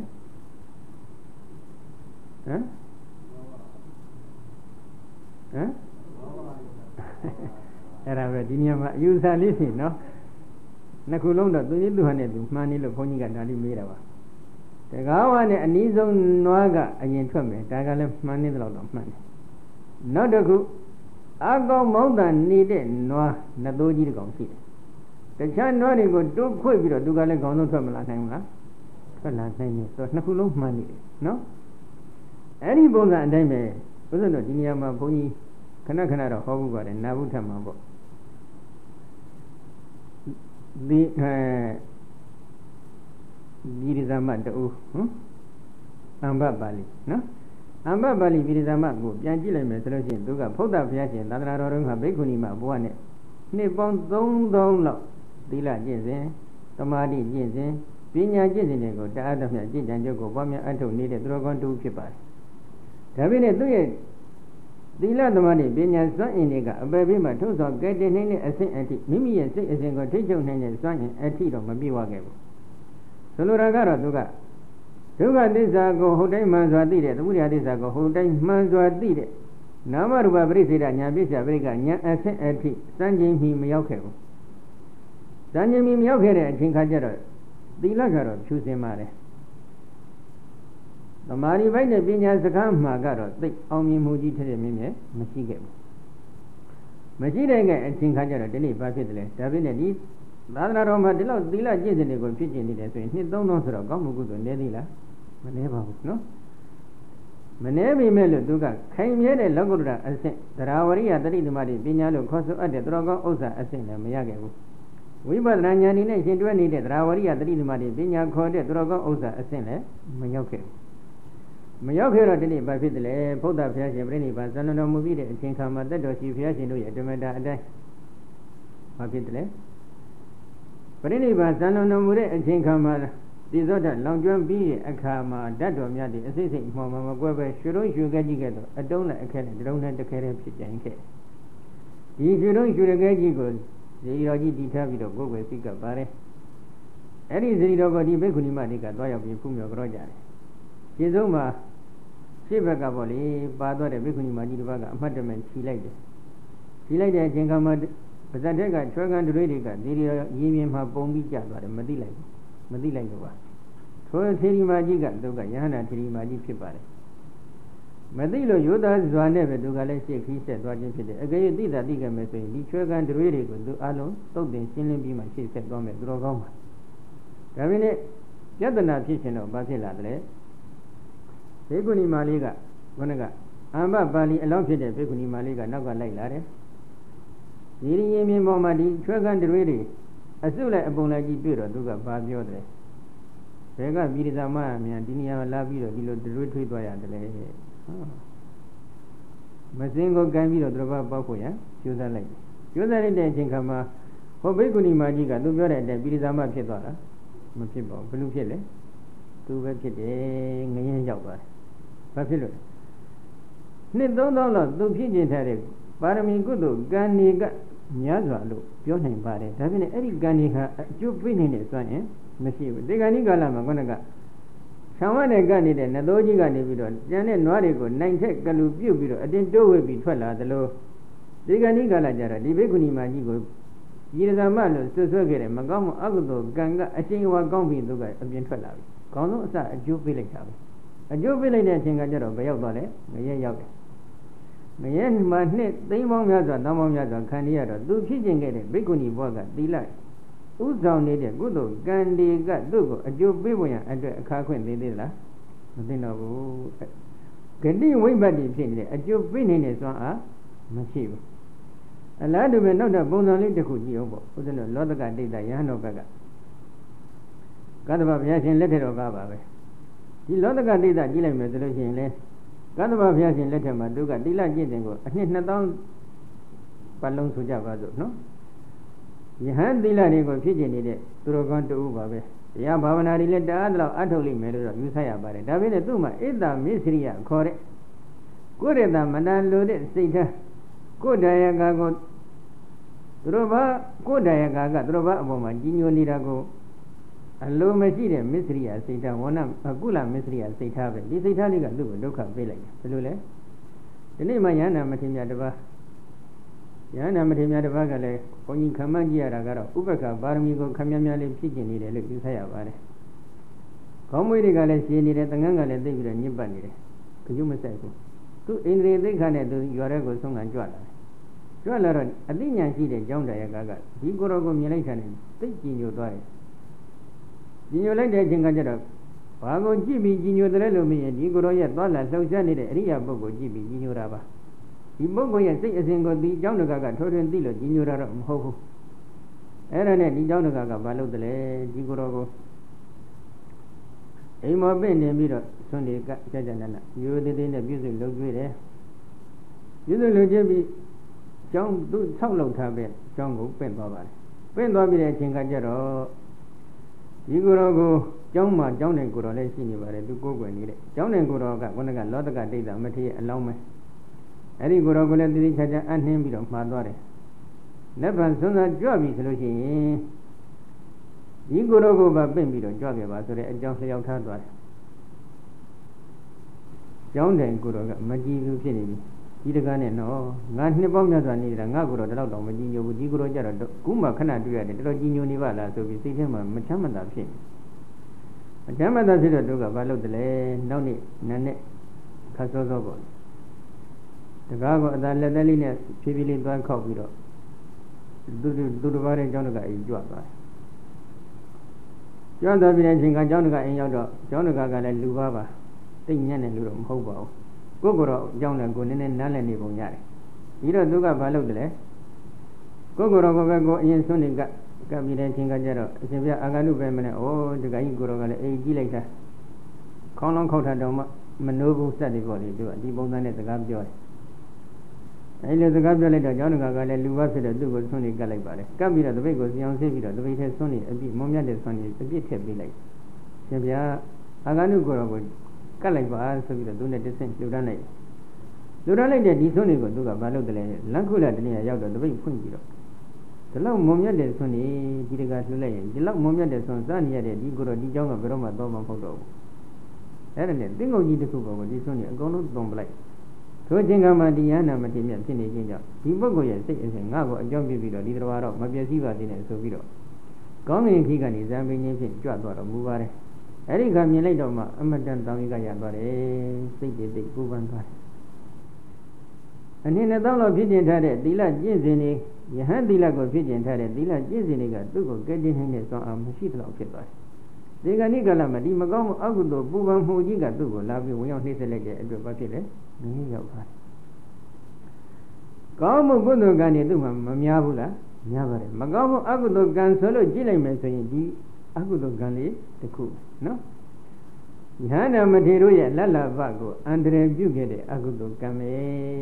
S1: ဟမ်ဟမ်အဲ့ဒါပဲဒီနေရာမှာအယူဆလေးရှိနော်နှစ်ခုလုံးတော့သူကြီးသူဟန်နဲ့သူမှန်းနေလို့ဘုန်းကြီးကဒါလေးမေးတာပါတကားဝနဲ့အနည်းဆုံးနွားကအရင်ထွက်မယ်ဒါကလည်းမှန်းနေတယ်လို့တော့မှန်းတယ်နောက်တစ်ခုအကောင်မောင်းတန်နေတဲ့နွားနှစ်သိုးကြီးတစ်ကောင်ရှိတယ်တခြားနွားတွေကိုတွန်းခွေပြီးတော့သူကလည်းခေါင်းဆုံးထွက်မလာနိုင်ဘူးလားထွက်လာနိုင်တယ်ဆိုတော့နှစ်ခုလုံးမှန်းနေတယ်နော်အဲ့ဒီပုံစံအတိုင်းပဲဘုရားတို့ဒီနေရာမှာဘုန်းကြီးခဏခဏတော့ဟောဘူးပါတယ်နာဘုထမှာပေါ့ဒီအဲဒီရဇမတူဟမ်အမ္ဘပါဠိနော်အမ္ဘပါဠိပိဋကမကိုပြန်ကြည့်လိုက်မယ်ဆိုလို့ရှိရင်သူကဖုဒ္ဓဘုရားရှင်သာသနာတော်တော်ကဘိက္ခုနီမဘုရားနဲ့နှစ်ပေါင်းသုံးသောင်းလောက်သီလကျင့်စဉ်သမာဓိကျင့်စဉ်ပညာကျင့်စဉ်တွေကိုတအားသမျှကျင့်ကြံကြုတ်ကိုပွားများအထုတ်နေတဲ့သူတော်ကောင်းတူဖြစ်ပါတယ်။ဒါပေမဲ့သူ့ရဲ့သီလသမာဓိပညာစွမ်းအင်တွေကအပယ်ပေးမှထုတ်ဆောင်ကဲတင်နေတဲ့အဆင့်အထိမိမိရဲ့စိတ်အစဉ်ကိုထိချုပ်နိုင်တဲ့စွမ်းအင်အထိတော့မပြည့်ဝခဲ့ဘူး။ဆိုလိုတာကတော့သူကဒုက္ခသစ္စာကိုဟုတ်တိုင်းမှန်စွာသိတဲ့သမုဒယသစ္စာကိုဟုတ်တိုင်းမှန်စွာသိတဲ့နာမရူပပရိစ္ဆေဒဉာဏ်ပစ္စယပရိက္ခဉာဏ်အဆင့်အထိစံချိန်မီမရောက်ခဲ့ဘူးဒဉ္ဇမီမြောက်ခဲ့တဲ့အချိန်ခါကျတော့သီလကတော့ဖြူစင်ပါတယ်သမာဓိပိုင်းနဲ့ပညာစကားမှာကတော့သိအောင်မြင်မှုကြီးထက်မြင့်မြတ်မရှိခဲ့ဘူးမရှိတဲ့ကအချိန်ခါကျတော့ဒီနေ့ဘာဖြစ်တယ်လဲဒါဖြစ်နေဒီသာသနာတော်မှာဒီလောက်သီလကျင့်စဉ်တွေကိုဖြစ်ကျင်နေတယ်ဆိုရင်နှစ်သုံးသုံးဆိုတော့ကောင်းမှုကုသိုလ်နည်းသေးလားမနည်းပါဘူးနော်မနည်းပေမဲ့လို့သူကခိုင်မြဲတဲ့လောကုတ္တရာအဆင့်သရဝရိယတတိသမารိပညာလို့ခေါ်ဆိုအပ်တဲ့သူတော်ကောင်းဥစ္စာအဆင့်လည်းမရခဲ့ဘူးဝိပဿနာဉာဏ်ဤနဲ့ရှင်တွဲနေတဲ့သရဝရိယတတိသမารိပညာခေါ်တဲ့သူတော်ကောင်းဥစ္စာအဆင့်လည်းမရောက်ခဲ့ဘူးမရောက်ခဲ့တော့ဒီနေ့ဘာဖြစ်တယ်လဲဘုရားဘုရားရှင်ပြိဋိဘံဇန်နတော်မူပြီးတဲ့အချိန်ခါမှာတတ်တော်ရှိဘုရားရှင်တို့ရဲ့ဓမ္မတာအတိုင်းဘာဖြစ်တယ်လဲပြိဋိဘံဇန်နတော်မူတဲ့အချိန်ခါမှာဒီသောတာလောင်ကျွမ်းပြီးတဲ့အခါမှာဓာတ်တော်များသည့်အစိတ်စိတ်မှောင်မှမကွဲပဲရွှေလုံးရွှေခဲကြီးကဲ့သို့အတုံးနဲ့အခက်နဲ့တလုံးနဲ့တစ်ခဲတည်းဖြစ်ကြင်ခဲ့ဒီရွှေလုံးရွှေခဲကြီးကိုဇေယျတော်ကြီးတည်ထားပြီးတော့ကိုယ်ွယ်စိတ်ကပါတယ်အဲ့ဒီဇေယျတော်ကဒီဘိက္ခုနီမတွေကသွားရောက်ပြီးဖူးမြော်ကြောကြတယ်ခြေဆုံးမှာရှေ့ဘက်ကပေါ့လေပါသွားတဲ့ဘိက္ခုနီမကြီးတစ်ပါးကအမှတ်တမဲ့ခြီလိုက်တယ်ခြီလိုက်တဲ့အချိန်ခါမှာပါဇက်တက်ကချွဲကန်တွေတွေကဇေယျတော်ရင်းမြင်မှာပုံပြီးကျသွားတယ်မသိလိုက်ဘူးမသိလိုက်လို့ပါထိုထေရီမာကြီးကသူကယဟန္တာထေရီမာကြီးဖြစ်ပါတယ်မသိလို့ယောသားဇွာနဲ့ပဲသူကလည်းရှေ့ခီးဆက်သွားခြင်းဖြစ်တယ်အကယ်၍သိတာသိကြမယ်ဆိုရင်ဒီချွဲကန်တွေတွေကိုသူအလုံးတုတ်တင်ရှင်းလင်းပြီးမှရှေ့ဆက်သွားမယ်သူတော်ကောင်းပါဒါပေမဲ့ယတနာဖြစ်ရှင်တော့ဘာဖြစ်လာတယ်ဘေကုဏီမာလေးကခொနကအမ္ဘပါဠိအလောင်းဖြစ်တဲ့ဘေကုဏီမာလေးကနောက်ကလိုက်လာတယ်ဒီရင်မြင်ပေါ်မှာဒီချွဲကန်တွေတွေအစုလိုက်အပုံလိုက်ကြီးတွေ့တော့သူကဘာပြောတယ်ဘယ်ကပြည်ရဇာမအမြန်ဒီနေရာမှာလာပြီးတော့ဒီလိုတွေးထွေးသွားရတယ်လေမစင်းကိုကန်ပြီးတော့သူတို့ဘာပေါက်ဖို့ရကျိုးစားလိုက်ကျိုးစားလိုက်တဲ့အချိန်ခါမှာဟောဘိက္ခုနီမကြီးကသူပြောတဲ့အတိုင်းပြည်ရဇာမဖြစ်သွားတာမဖြစ်ပါဘူးဘယ်လိုဖြစ်လဲသူပဲဖြစ်တယ်ငရင်ရောက်သွားတယ်ဘာဖြစ်လို့နှစ်သုံးသောလောက်သူဖြစ်ကျင်ထားတဲ့ပါရမီကုသိုလ်ကံနေကများစွာလို့ပြောနိုင်ပါတယ်ဒါဖြင့်အဲ့ဒီကံဒီဟာအကျိုးပေးနေတဲ့စွမ်းရင်မရှိဘူးဒီကံဒီကာလမှာခုနကဆံဝတ်နဲ့ကနေတဲ့နသိုးကြီးကနေပြီးတော့ကျန်တဲ့နွားတွေကိုနိုင်ထက်ကလူပြုတ်ပြီးတော့အတင်းတိုးဝေပြီးထွက်လာသလိုဒီကံဒီကာလကြတော့ဒီဘိက္ခုနီမကြီးကိုရည်ရသမလို့ဆွဆွဲခဲ့တယ်မကောင်းမှုအကုသိုလ်ကံကအချင်းဝါကောင်းပြီးသူကအပြင်ထွက်လာပြီခေါင်းဆုံးအစအကျိုးပေးလိုက်တာပဲအကျိုးပေးလိုက်တဲ့အချိန်ကကျတော့ဘယ်ရောက်သွားလဲငရဲရောက်တယ်ငရဲမှာနှစ်သိန်းပေါင်းများစွာတောင်းပေါင်းများစွာခံရတော့သူဖြစ်ကျင်ခဲ့တဲ့ဘိက္ခုနီဘဝကသီလဥဆောင်နေတဲ့ကုသိုလ်ကံဒီကသူ့ကိုအကျိုးပေးဖို့ရန်အတွက်အခါခွင့်သေးသေးလားမသိတော့ဘူးဂတိဝိပ္ပတ္တိဖြစ်နေတဲ့အကျိုးပေးနေတဲ့စွမ်းအားမရှိဘူးအလားတူပဲနောက်တော့ပုံစံလေးတစ်ခုကြည့်အောင်ပေါ့ဥဒ္ဒနောလောတကဒိဋ္ဌယဟန်တော်ဘက်ကကတ္တဗဘုရားရှင်လက်ထက်တော်ကပါပဲဒီလောတကဒိဋ္ဌကြည့်လိုက်မယ်ဆိုလို့ရှိရင်လေကတ္တဗဘုရားရှင်လက်ထက်မှာသူကတိလကျင့်တယ်ကိုအနှစ်နှစ်သောင်းပတ်လုံးဆိုကြပါစို့နော်ယဟန်သီလတွေကိုဖြစ်ကျင်နေတဲ့သူတော်ကောင်းတူပါပဲတရားဘာဝနာတွေလည်းတအားတော့အထုတ်လိမ့်မယ်လို့တော့ယူဆရပါတယ်ဒါပေမဲ့သူ့မှာဣဒ္ဓမစ္စရိယခေါ်တဲ့ကိုရတမနာလိုတဲ့စိတ်ထားကိုယ်တရားကကိုသူတို့ဘာကိုယ်တရားကကသူတို့ဘာအပေါ်မှာကြီးညိုနေတာကိုအလိုမရှိတဲ့မစ္စရိယစိတ်ထားဝဏကုလမစ္စရိယစိတ်ထားပဲဒီစိတ်ထားလေးကသူ့ကိုဒုက္ခပေးလိုက်တယ်ဘယ်လိုလဲဒီနေ့မှယန္နာမထေရတပါးယန္နာမထေရတပါးကလည်းဘုန်းကြီးခံမှန်းကြည့်ရတာကတော့ဥပက္ခပါရမီကိုခမည်းများလေးဖြစ်ကျင်နေတယ်လို့ယူဆရပါတယ်ခေါင်းမွေးတွေကလည်းရှည်နေတယ်တငန်းကလည်းသိပြီးတော့ညစ်ပတ်နေတယ်ကြုံမဆိုင်ဘူးသူဣန္ဒြေသိက္ခာနဲ့သူရွာတဲ့ကိုဆုံးခံကြွလာတယ်ကြွလာတော့အသိဉာဏ်ရှိတဲ့ကျောင်းတရားကဒီကိုယ်တော်ကိုမြင်လိုက်တဲ့သိကြည်ညိုသွားတယ်ကြည်ညိုလိုက်တဲ့အချိန်ကကျတော့ဘာကိုကြည့်ပြီးကြည်ညိုတယ်လို့မမြင်ဒီကိုယ်တော်ရဲ့သွားလာလှုပ်ရှားနေတဲ့အရိယာပုဂ္ဂိုလ်ကြည့်ပြီးကြည်ညိုတာပါဒီပုဂ္ဂိုလ်ရဲ့စိတ်အစဉ်ကိုဒီကျောင်းတကာကထိုးထွင်းသိလို့ကြည်ညိုတာတော့မဟုတ်ဘူးအဲ့ဒါနဲ့ဒီကျောင်းတကာကဘာလုပ်တယ်လဲဒီကိုယ်တော်ကိုအိမ်မောပင့်နေပြီးတော့ဆွမ်းဒီကကြာကြာနာနာရိုးသေးသေးနဲ့ပြုစုလုပ်ကြွေးတယ်ပြုစုလုပ်ကြပြီးကျောင်းသူဆောက်လုပ်ထားပဲကျောင်းကိုပင့်သွားပါတယ်ပင့်သွားပြီးတဲ့အချိန်ကကျတော့ဒီကိုယ်တော်ကိုကျောင်းမှာကျောင်းတဲ့ကိုယ်တော်လည်းရှိနေပါတယ်သူကိုယ်ွယ်နေတဲ့ကျောင်းတဲ့ကိုယ်တော်ကခုနကလောတကဒိဋ္ဌမထေရအလောင်းပဲအဲ့ဒီကိုယ်တော်ကိုလည်းတိတိကျကျအနှင်းပြီးတော့မှားသွားတယ်လက်ပံစွန်းစွန်းကြွပြီဆိုလို့ရှိရင်ဒီကိုယ်တော်ကိုပါပင့်ပြီးတော့ကြွခဲ့ပါဆိုတဲ့အကြောင်းလျှောက်ထားသွားတယ်ကျောင်းတဲ့ကိုယ်တော်ကမကြည်ဘူးဖြစ်နေပြီဒီတကားနဲ့နော်ငါနှစ်ပေါင်းများစွာနေတာငါကိုတော့တော့တော့မကြည်ညိုဘူးဒီကိုတော့ကြတော့ခုမှခဏတွေ့ရတယ်တော်တော်ကြည်ညိုနေပါလားဆိုပြီးစိတ်ထဲမှာမချမ်းမသာဖြစ်နေမချမ်းမသာဖြစ်တော့တို့ကဘာလုပ်တယ်လဲနောက်နေ့နာနဲ့ခါစောစောပေါ့တကားကအသာလက်သက်လေးနဲ့ဖြည်းဖြည်းလေးသွားခောက်ပြီးတော့သူသူတစ်ပါးတဲ့ကျောင်းကအိမ်ကြွသွားတယ်ကြွသွားပြီးတဲ့အချိန်ကကျောင်းကအိမ်ရောက်တော့ကျောင်းကကလည်းလူပါပါတိတ်ညံ့တဲ့လူတော့မဟုတ်ပါဘူးကိုကိုတော့ကြောင်းတယ်ကိုနည်းနည်းနားလည်နေပုံရတယ်ပြီးတော့သူကဘာလုပ်တယ်လဲကိုကိုတော့ကိုပဲကိုအရင်ဆွနေကကပ်ပြီးတဲ့အချိန်ကကျတော့အရှင်ဘုရားအာဂန္တုပဲမနဲ့ဩဒီကကြီးကိုတော့ကလည်းအိမ်ကြီးလိုက်တာခေါင်းလုံးခောက်ထတော့မှမနိုးဘူးစက်တွေပေါ့လေသူကဒီပုံစံနဲ့စကားပြောတယ်အဲလိုစကားပြောလိုက်တော့ကျောင်းကကလည်းလူပါဖြစ်တော့သူ့ကိုဆွနေကပ်လိုက်ပါလေကပ်ပြီးတော့တပိတ်ကိုစီအောင်ဆင်းပြီးတော့တပိတ်ထဲဆွနေအပြစ်မုံမြတ်တဲ့ဆွနေအပြစ်ထည့်ပေးလိုက်ရှင်ဘုရားအာဂန္တုကိုတော့ကိုကတ်လိုက်ပါဆိုပြီးတော့သူနဲ့တဆင့်လှူဒန်းလိုက်လှူဒန်းလိုက်တဲ့ဒီဆွနေကိုသူကဘာလုပ်တယ်လဲလက်ခုလက်တနည်းရောက်တော့တပိတ်ဖွင့်ပြီးတော့ဒီလောက်မုံမြတ်တဲ့ဆွနေဒီတကလှူလိုက်ရင်ဒီလောက်မုံမြတ်တဲ့ဆွန်စနေရတဲ့ဒီကိုတော့ဒီเจ้าကဘယ်တော့မှတော့မဟုတ်တော့ဘူးအဲ့ဒါနဲ့တင်းကုန်ကြီးတစ်ခုပေါ်ကိုဒီဆွနေအကုန်လုံးတုံပလိုက်ထိုချင်းကမှဒီယန္နာမတိမြတ်ဖြစ်နေခြင်းကြောင့်ဒီပုဂ္ဂိုလ်ရဲ့စိတ်အစဉ်ငါ့ကိုအကြောင်းပြပြီးတော့ဒီတော်တော့မပြည့်စည်ပါသေးနဲ့ဆိုပြီးတော့ကောင်းကင်ခီကနေဇံပင်ချင်းဖြင့်ကြွသွားတော်မူပါတယ်အဲ့ဒီကမြင်လိုက်တော့မှအမတန်တောင်းကြီးကရသွားတယ်စိတ်တွေသိပူပန်သွားတယ်အနည်းနဲ့တော့ဖြစ်ကျင်ထားတဲ့သီလကျင့်စဉ်တွေယဟန်သီလကိုဖြစ်ကျင်ထားတဲ့သီလကျင့်စဉ်တွေကသူ့ကိုကဲတင်နိုင်တဲ့စွမ်းအားမရှိသလောက်ဖြစ်သွားတယ်ဒီကနေ့ကလည်းမဒီမကောင်းမှုအကုသိုလ်ပူပန်မှုကြီးကသူ့ကိုလာပြီးဝင်ရောက်နှိမ့်ဆက်လိုက်တဲ့အတွက်ဘာဖြစ်လဲငြင်းရောက်သွားတယ်ကောင်းမှုကုသိုလ်ကံတွေသူ့မှာမများဘူးလားများပါတယ်မကောင်းမှုအကုသိုလ်ကံဆိုလို့ကြည့်လိုက်မယ်ဆိုရင်ဒီအကုသိုလ်ကံလေးတစ်ခုနော်ယဟန္တာမထေရတို့ရဲ့လက်လဘကိုအန္တရာယ်ပြုခဲ့တဲ့အကုသိုလ်ကံပဲ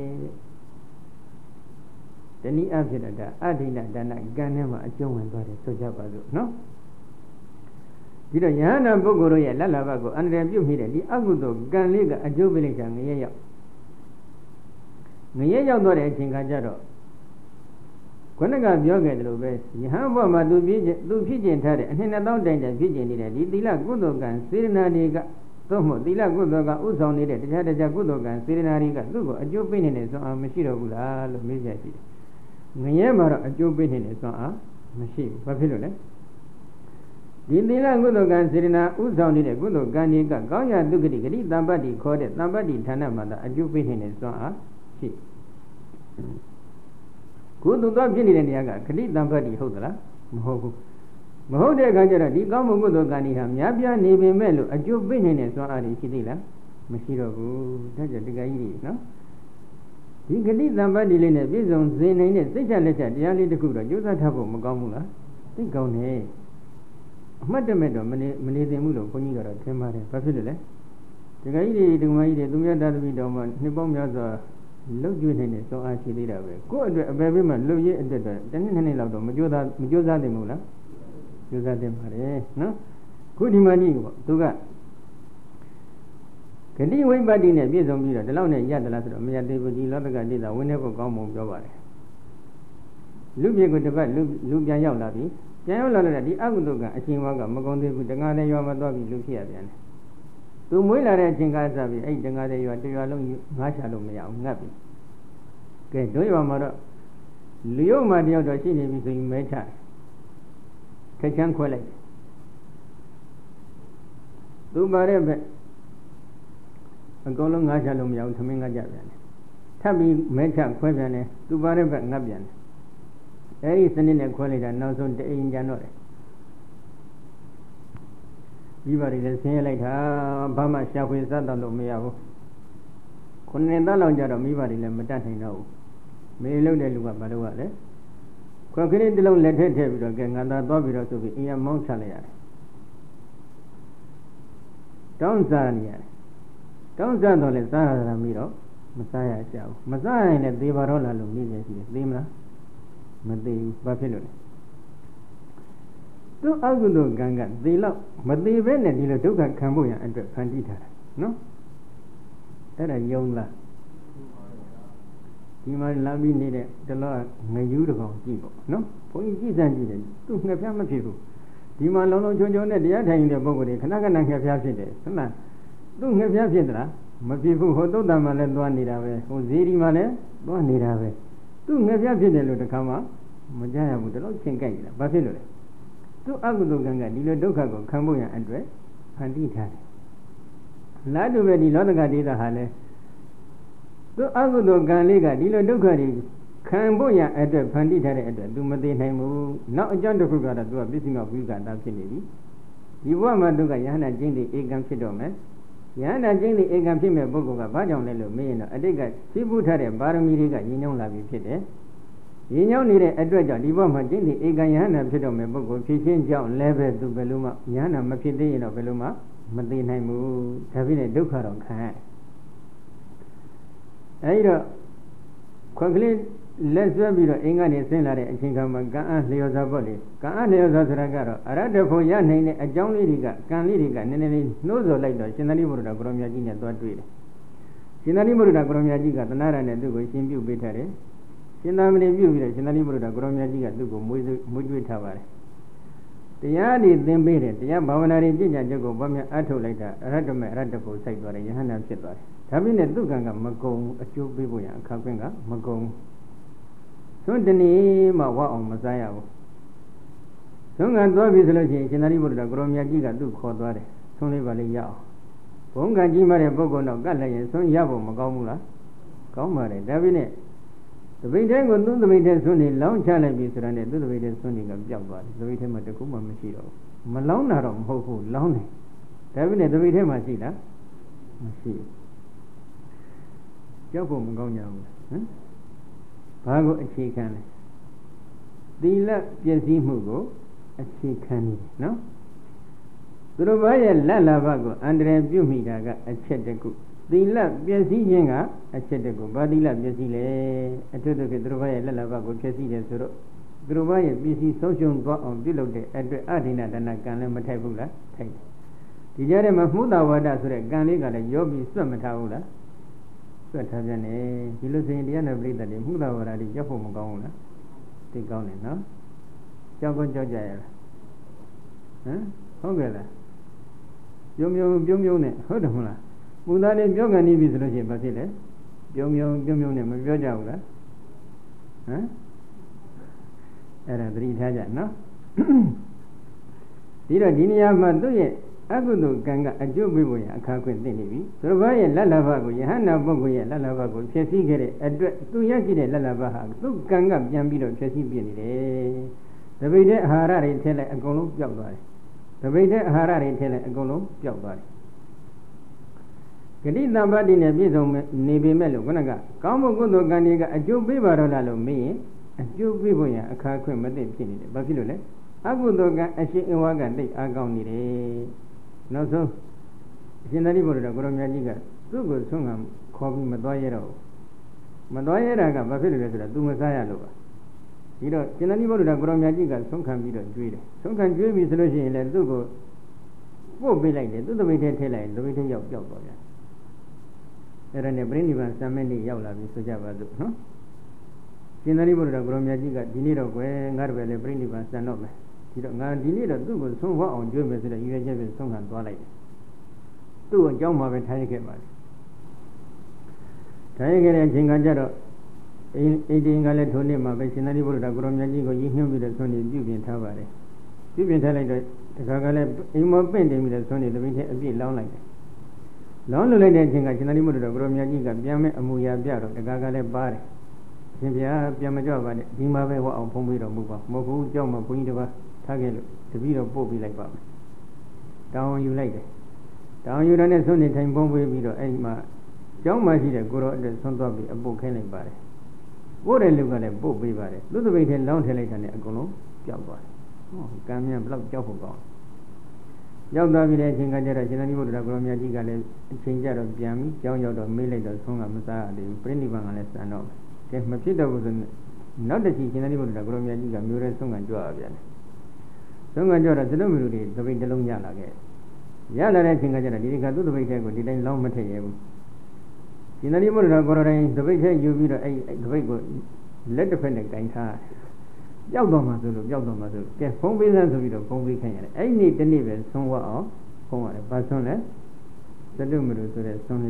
S1: တနည်းအားဖြင့်တော့အဋ္ဌိဏဒါနကံထဲမှာအကျုံးဝင်သွားတယ်ဆိုကြပါစို့နော်ဒီတော့ယဟန္တာပုဂ္ဂိုလ်တို့ရဲ့လက်လဘကိုအန္တရာယ်ပြုမိတဲ့ဒီအကုသိုလ်ကံလေးကအကျိုးပေးလိုက်တာငရဲရောက်ငရဲရောက်သွားတဲ့အချိန်ခါကျတော့ခုနကပြောခဲ့တယ်လို့ပဲယဟန်ဘဝမှာသူဖြစ်သူဖြစ်ကျင်ထားတဲ့အနှစ်နှစ်သောင်းတိုင်တိုင်ဖြစ်ကျင်နေတဲ့ဒီသီလကုသိုလ်ကံစေရနာတွေကသို့မဟုတ်သီလကုသိုလ်ကဥဆောင်နေတဲ့တခြားတခြားကုသိုလ်ကံစေရနာတွေကသူ့ကိုအကျိုးပေးနေတဲ့စွမ်းအားမရှိတော့ဘူးလားလို့မေးကြရှိတယ်။ငရဲမှာတော့အကျိုးပေးနေတဲ့စွမ်းအားမရှိဘူး။ဘာဖြစ်လို့လဲ။ဒီသီလကုသိုလ်ကံစေရနာဥဆောင်နေတဲ့ကုသိုလ်ကံတွေကကောင်းရာဒုက္ခတိဂတိတမ္ပတ္တိခေါ်တဲ့တမ္ပတ္တိဌာနမှာသာအကျိုးပေးနေတဲ့စွမ်းအားရှိ။ကုသိုလ်သွားဖြစ်နေတဲ့နေရာကဂတိတံပတ္တိဟုတ်သလားမဟုတ်ဘူးမဟုတ်တဲ့အခါကျတော့ဒီကောင်းမှုကုသိုလ်ကံတွေဟာများပြားနေပေမဲ့လို့အကျိုးပေးနေတဲ့စွမ်းအားတွေရှိသေးလားမရှိတော့ဘူးဒါကြောင့်ဒီကကြီးတွေနော်ဒီဂတိတံပတ္တိလေးနဲ့ပြည့်စုံစေနိုင်တဲ့စိတ်ချလက်ချတရားလေးတစ်ခုတော့ကြိုးစားထားဖို့မကောင်းဘူးလားသိကောင်းတယ်အမှတ်တမဲ့တော့မနေမနေသင့်ဘူးလို့ခွန်ကြီးကတော့ထင်ပါတယ်ဘာဖြစ်လို့လဲဒီကကြီးတွေဒီကမကြီးတွေသူများသားသမီးတော်မှနှစ်ပေါင်းများစွာလှုပ်ကြွေးနေတဲ့စွမ်းအားရှိသေးတာပဲကိုယ့်အတွက်အပေပေးမှလှုပ်ရည်အတွက်တော့တနည်းနည်းလောက်တော့မကြိုးစားမကြိုးစားသင့်ဘူးလားကြိုးစားသင့်ပါတယ်နော်ခုဒီမှာကြီးပေါ့သူကဂတိဝိပတ္တိနဲ့ပြည့်စုံပြီးတော့ဒီလောက်နဲ့ရသလားဆိုတော့မရသေးဘူးဒီလောကဒေသဝိနည်းကိုကောင်းမှုပြောပါတယ်လူပြေကိုတစ်ပတ်လူလူပြန်ရောက်လာပြီပြန်ရောက်လာလို့ဒီအကုသိုလ်ကအရှင်ဝါကမကုန်သေးဘူးတငါးတဲ့ရွာမှာသွားပြီးလူဖြစ်ရပြန်တယ်သူမွေးလာတဲ့အချိန်ကစပြီးအဲ့တငါးတဲ့ရွာတရွာလုံးငါးချလို့မရဘူးငတ်ပြီကဲတို့ရွာမှာတော့လူရုံမှတယောက်တော့ရှိနေပြီဆိုရင်မဲချခက်ချမ်းခွဲလိုက်သူပါတဲ့ဘက်အကုန်လုံးငါးချလို့မရဘူးသမင်းငါးကြပြန်တယ်ထပ်ပြီးမဲချခွဲပြန်တယ်သူပါတဲ့ဘက်ငတ်ပြန်တယ်အဲ့ဒီစနစ်နဲ့ခွဲလိုက်တာနောက်ဆုံးတအိမ်ကျန်တော့တယ်ပြီးပါလေဆင်းရဲလိုက်တာဘာမှရှာဖွေစားတော့လို့မရဘူးခုနှစ်သက်လောက်ကြတော့မိဘတွေလည်းမတတ်နိုင်တော့ဘူးမေလုံးတဲ့လူကဘာလို့ ရလဲခွက်ကလေးတစ်လုံးလက်ထက်ထည့်ပြီးတော့ကဲငါသာသွားပြီးတော့ဆိုပြီးအင်းရမောင်းချလိုက်ရတယ်တောင်းစားနေရတယ်တောင်းစားတော့လည်းစားရတာမိတော့မစားရကြဘူးမစားရင်လည်းသေပါတော့လားလို့မိနေရှိတယ်သိမလားမသိဘူးဘာဖြစ်လို့လဲသူအကုသိုလ်ကံကသေလောက်မသေးပဲနဲ့ဒီလိုဒုက္ခခံဖို့ရန်အတွက်ဖန်တီးထားတာနော်အဲ့ဒါယုံလားဒီမှာလာပြီးနေတဲ့တလောငယူးတကောင်ကြည့်ပေါ့နော်ဘုန်းကြီးကြည့်စမ်းကြည့်တယ်သူငှက်ဖျားမဖြစ်ဘူးဒီမှာလုံးလုံးချုံချုံနဲ့တရားထိုင်နေတဲ့ပုဂ္ဂိုလ်တွေခဏခဏငှက်ဖျားဖြစ်တယ်ဟုတ်လားသူငှက်ဖျားဖြစ်သလား mà phi phụ hộ tốt tạm mà lên toàn đi ra về hộ gì đi mà lên toàn đi ra về tu nghe phía phía này luôn được không ạ mà cha nhà bố đó chuyện cái gì là bao nhiêu rồi tu ác của tôi càng cái đi lên đâu cả có không bao giờ ăn rồi ăn đi thay lá đồ về đi lo được cái đi ra hà này tu ác của tôi càng lấy cái đi lên đâu cả đi không bao giờ ăn rồi ăn đi thay đấy tu mà tiền hay mu nó ở trong đó cũng có đó tu biết sinh ngọc quý cả ta chuyện gì đi qua mà tu cái nhà này chính thì ekamဖြစ်တော့မယ်ညာနာကျင်းဒီekamဖြစ်မဲ့ပုဂ္ဂိုလ်ကဘာကြောင့်လဲလို့မေးရင်တော့အတိတ်ကသိဖို့ထားတဲ့ပါရမီတွေကညှဉ်းညောင်းလာပြီဖြစ်တယ်။ညှဉ်းညောင်းနေတဲ့အတွက်ကြောင့်ဒီဘက်မှာကျင်းဒီekamညာနာဖြစ်တော့မဲ့ပုဂ္ဂိုလ်ဖြစ်ချင်းကြောင့်လည်းပဲသူဘယ်လိုမှညာနာမဖြစ်သေးရင်တော့ဘယ်လိုမှမသိနိုင်ဘူး။ဒါဖြစ်နေဒုက္ခတော့ခံရတယ်။အဲဒီတော့ခွက်ကလေးလက်ဆွဲပြီးတော့အင်္ဂါနေဆင်းလာတဲ့အချိန်ခါမှာကံအားလျော်စွာပေါ့လေကံအားလျော်စွာဆိုတာကတော့အရတ္တဖို့ရနိုင်တဲ့အကြောင်းလေးတွေကကံလေးတွေကနည်းနည်းလေးနှိုးဆော်လိုက်တော့ရှင်သာရိပုတ္တရာကိုရောမြတ်ကြီးနဲ့သွားတွေ့တယ်ရှင်သာရိပုတ္တရာကိုရောမြတ်ကြီးကသနာရနဲ့သူ့ကိုရှင်ပြုပေးထားတယ်ရှင်သာမဏေပြုပြီးတော့ရှင်သာရိပုတ္တရာကိုရောမြတ်ကြီးကသူ့ကိုမွေးမွေးကျွေးထားပါတယ်တရားတွေသင်ပေးတယ်တရားဘာဝနာတွေကြည်ညာချက်ကိုဘာမြတ်အထုတ်လိုက်တာအရတ္တမဲ့အရတ္တဖို့စိုက်သွားတယ်ယဟန္တာဖြစ်သွားတယ်ဒါပေမဲ့သူ့ကံကမကုံအကျိုးပေးဖို့ရအခါခွင့်ကမကုံသွန်တနည်းမှဝအောင်မစားရဘူးသွန်ကသွားပြီဆိုလို့ရှိရင်ရှင်သာရိပုတ္တရာကိုရောမြတ်ကြီးကသူ့ခေါ်သွားတယ်သွန်လေးပါလေးရအောင်ဘုံကကြီးမှတဲ့ပုဂ္ဂိုလ်တော့ကတ်လိုက်ရင်သွန်ရဖို့မကောင်းဘူးလားကောင်းပါတယ်ဒါပေမဲ့သပိတ်ထဲကိုသွန်သပိတ်ထဲသွန်နေလောင်းချလိုက်ပြီဆိုတာနဲ့သူ့သပိတ်ထဲသွန်နေကပျောက်သွားတယ်သပိတ်ထဲမှာတကူမှမရှိတော့ဘူးမလောင်းတာတော့မဟုတ်ဘူးလောင်းတယ်ဒါပေမဲ့သပိတ်ထဲမှာရှိလားမရှိဘူးကြောက်ဖို့မကောင်းကြဘူးဟမ်ဘာကိုအခြေခံလဲသီလပြည့်စည်မှုကိုအခြေခံနေတယ်နော်သူတို့ဘာရဲ့လက်လာဘကိုအန္တရာယ်ပြုမိတာကအချက်တခုသီလပြည့်စည်ခြင်းကအချက်တခုဘာသီလပြည့်စည်လဲအထူးသဖြင့်သူတို့ဘာရဲ့လက်လာဘကိုပြည့်စည်တယ်ဆိုတော့သူတို့ဘာရဲ့ပြည့်စည်ဆုံးရှုံးသွားအောင်ပြုလုပ်တဲ့အတွက်အဒိဏဒနာကံလည်းမထိုက်ဘူးလားထိုက်တယ်ဒီကြားထဲမှာမှုသာဝါဒဆိုတဲ့ကံလေးကလည်းရောပြီးစွတ်မထားဘူးလားစွတ်ထားပြန်တယ်ဒီလိုဆိုရင်တရားနာပရိသတ်တွေမှုသာဝါဒတွေကြောက်ဖို့မကောင်းဘူးလားသိကောင်းတယ်နော်ကြောက်ကောကြောက်ကြရလားဟမ်ဟုတ်ကဲ့လားပြုံပြုံပြုံပြုံနဲ့ဟုတ်တယ်မလားမူသားလေးပြောကန်နေပြီဆိုလို့ရှိရင်ဘာဖြစ်လဲပြုံပြုံပြုံပြုံနဲ့မပြောကြဘူးလားဟမ်အဲ့ဒါသတိထားကြနော်ဒီတော့ဒီနေရာမှာသူ့ရဲ့အကုသိုလ်ကံကအကျိုးပေးဖို့ရအခါခွင့်သိနေပြီသူတို့ဘာရဲ့လက်လာဘကိုယဟန္တာပုဂ္ဂိုလ်ရဲ့လက်လာဘကိုဖြည့်ဆည်းခဲ့တဲ့အတွက်သူရရှိတဲ့လက်လာဘဟာသူ့ကံကပြန်ပြီးတော့ဖြည့်ဆည်းပြနေတယ်တပိတ်တဲ့အာဟာရတွေထည့်လိုက်အကုန်လုံးပျောက်သွားတယ်တပိတ်တဲ့အာဟာရတွေထည့်လိုက်အကုန်လုံးပျောက်သွားတယ်ဂတိတံပါတိနဲ့ပြည့်စုံနေပေမဲ့လို့ခုနကကောင်းမှုကုသိုလ်ကံတွေကအကျိုးပေးပါတော့လားလို့မေးရင်အကျိုးပေးဖို့ရအခါခွင့်မသိဖြစ်နေတယ်ဘာဖြစ်လို့လဲအကုသိုလ်ကံအရှိအဝါကတိတ်အားကောင်းနေတယ်နောက်ဆုံးအရှင်သာရိပုတ္တရာကိုရောမြတ်ကြီးကသူ့ကိုဆုံးကခေါ်ပြီးမသွားရတော့မသွားရတာကဘာဖြစ်လို့လဲဆိုတော့သူမစားရလို့ပါဒီတော့ရှင်သာရိပုတ္တရာကိုရောမြတ်ကြီးကဆုံးခံပြီးတော့ကျွေးတယ်ဆုံးခံကျွေးပြီဆိုလို့ရှိရင်လည်းသူ့ကိုပို့ပေးလိုက်တယ်သူ့သမိတ်ထဲထည့်လိုက်သမိတ်ထဲရောက်ပြောက်သွားပြန်အဲ့ဒါနဲ့ပြိဋိဘံစံမဲ့နေ့ရောက်လာပြီဆိုကြပါစို့နော်ရှင်သာရိပုတ္တရာကိုရောမြတ်ကြီးကဒီနေ့တော့ကွယ်ငါတို့ပဲလေပြိဋိဘံစံတော့မယ်ဒီတော့ငါဒီနေ့တော့သူ့ကိုဆုံးဝအောင်ကြွေးမယ်ဆိုတော့ရည်ရွယ်ချက်ပဲဆုံးခံသွားလိုက်တယ်သူ့ကိုအကြောင်းမှာပဲထားရခဲ့ပါလေထားရခဲ့တဲ့အချိန်ကကြတော့အိမ်အိမ်တင်ကလည်းထိုနေ့မှာပဲရှင်သာရိပုတ္တရာကိုရောမြတ်ကြီးကိုရည်ညွှန်းပြီးတော့ဆုံးနေပြုပြင်ထားပါတယ်ပြုပြင်ထားလိုက်တော့တခါကလည်းအိမ်မပင့်တင်ပြီးတော့ဆုံးနေတပိထဲအပြည့်လောင်းလိုက်တယ်လောင်းလွတ်လိုက်တဲ့အချိန်ကရှင်သာရိပုတ္တရာကိုရောမြတ်ကြီးကပြန်မဲ့အမူအရာပြတော့တခါကလည်းပါတယ်ရှင်ဗျာပြန်မကြောက်ပါနဲ့ဒီမှာပဲဟောအောင်ဖုံးပြီးတော့မူပါမဟုတ်ဘူးကြောက်မှဘုန်းကြီးတစ်ပါးထားခဲ့လို့တပည့်တော့ပို့ပြီးလိုက်ပါမယ်တောင်းယူလိုက်တယ်တောင်းယူတဲ့နဲ့ဆွနေထိုင်ဖုံးပေးပြီးတော့အဲ့ဒီမှာကျောင်းမှာရှိတဲ့ကိုရောအတွက်ဆွသွားပြီးအပုတ်ခင်းလိုက်ပါတယ်ပို့တဲ့လူကလည်းပို့ပေးပါတယ်သူ့တပိတ်ထဲလောင်းထည့်လိုက်တာနဲ့အကုန်လုံးပျောက်သွားတယ်ဟောကံမြန်ဘလောက်ကြောက်ဖို့ကောင်းရောက်သွားပြီတဲ့အချိန်ကကျတော့ရှင်သာရိပုတ္တရာကိုရောမြတ်ကြီးကလည်းအချိန်ကျတော့ပြန်ပြီးကျောင်းရောက်တော့မေးလိုက်တော့ဆုံးကမစားရသေးဘူးပြိဋိဘံကလည်းစံတော့ကဲမဖြစ်တော့ဘူးဆိုနောက်တစ်ချိန်ရှင်သာရိပုတ္တရာကိုရောမြတ်ကြီးကမျိုးရဲဆုံးကကြွရပြန်တယ်ဆုံးကကြွတော့သတို့မျိုးတွေတပိတ်တစ်လုံးရလာခဲ့ရလာတဲ့အချိန်ကကျတော့ဒီကသူ့တပိတ်ထဲကိုဒီတိုင်းလောင်းမထည့်ရဘူးရှင်သာရိပုတ္တရာကိုရောတိုင်းတပိတ်ထဲယူပြီးတော့အဲ့တပိတ်ကိုလက်တစ်ဖက်နဲ့ကင်ထားပျောက်တော့မှဆိုလို့ပျောက်တော့မှဆိုကဲဖုံးပေးစမ်းဆိုပြီးတော့ဖုံးပေးခိုင်းရတယ်အဲ့ဒီနေ့တနေ့ပဲဆုံးဝအောင်ဖုံးရတယ်ဘာဆုံးလဲသတို့မျိုးဆိုတဲ့ဆုံးလေးထ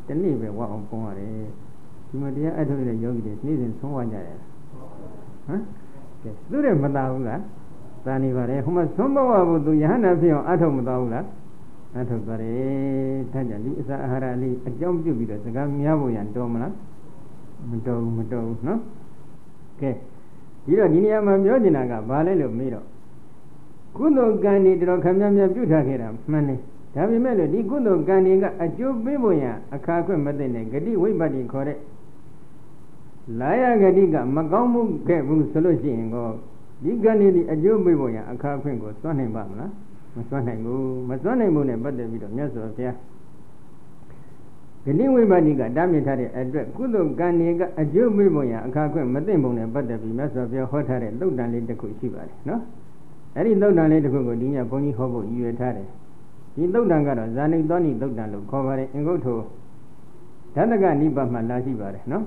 S1: တနေ့ပဲဝအောင်ပုံရတယ်ဒီမှာတရားအထုတ်တဲ့ယောဂီတွေနေ့စဉ်ဆုံးဝကြတယ်ဟမ်ကဲသူတွေမသာဘူးလားသာနေပါလေဟိုမှာဆုံးမဝဘူးသူယဟန္တာဖြစ်အောင်အထုတ်မသွားဘူးလားအထုတ်သွားတယ်ဒါကြောင့်ဒီအစာအာဟာရလေးအကြောင်းပြုပြီးတော့စကားများဖို့ရန်တော်မလားမတော်ဘူးမတော်ဘူးနော်ကဲဒီတော့ဒီနေရာမှာပြောနေတာကဘာလဲလို့မေးတော့ကုသိုလ်ကံတွေတော်ခမများများပြုထားခဲ့တာမှန်တယ်ဒါပေမဲ့လို့ဒီကုသိုလ်ကံတွေကအကျိုးပေးဖို့ရန်အခါခွင့်မသိတဲ့ဂတိဝိပ္ပတ္တိခေါ်တဲ့လာယဂတိကမကောင်းမှုခဲ့ဘူးဆိုလို့ရှိရင်ကောဒီကံတွေဒီအကျိုးပေးဖို့ရန်အခါခွင့်ကိုစွန့်နိုင်ပါမလားမစွန့်နိုင်ဘူးမစွန့်နိုင်ဘူးနဲ့ပတ်သက်ပြီးတော့မြတ်စွာဘုရားဂတိဝိပ္ပတ္တိကတားမြစ်ထားတဲ့အတွက်ကုသိုလ်ကံတွေကအကျိုးပေးဖို့ရန်အခါခွင့်မသိပုံနဲ့ပတ်သက်ပြီးမြတ်စွာဘုရားဟောထားတဲ့သုတ်တန်လေးတစ်ခုရှိပါတယ်နော်အဲ့ဒီသုတ်တန်လေးတစ်ခုကိုဒီညဘုန်းကြီးဟောဖို့ရည်ရွယ်ထားတယ်ဒီသုတ်တန်ကတော့ဇာနိသောနိသုတ်တန်လို့ခေါ်ပါတယ်အင်္ဂုတ္ထိုဓတ္တကနိဗ္ဗာန်မှာလာရှိပါတယ်နော်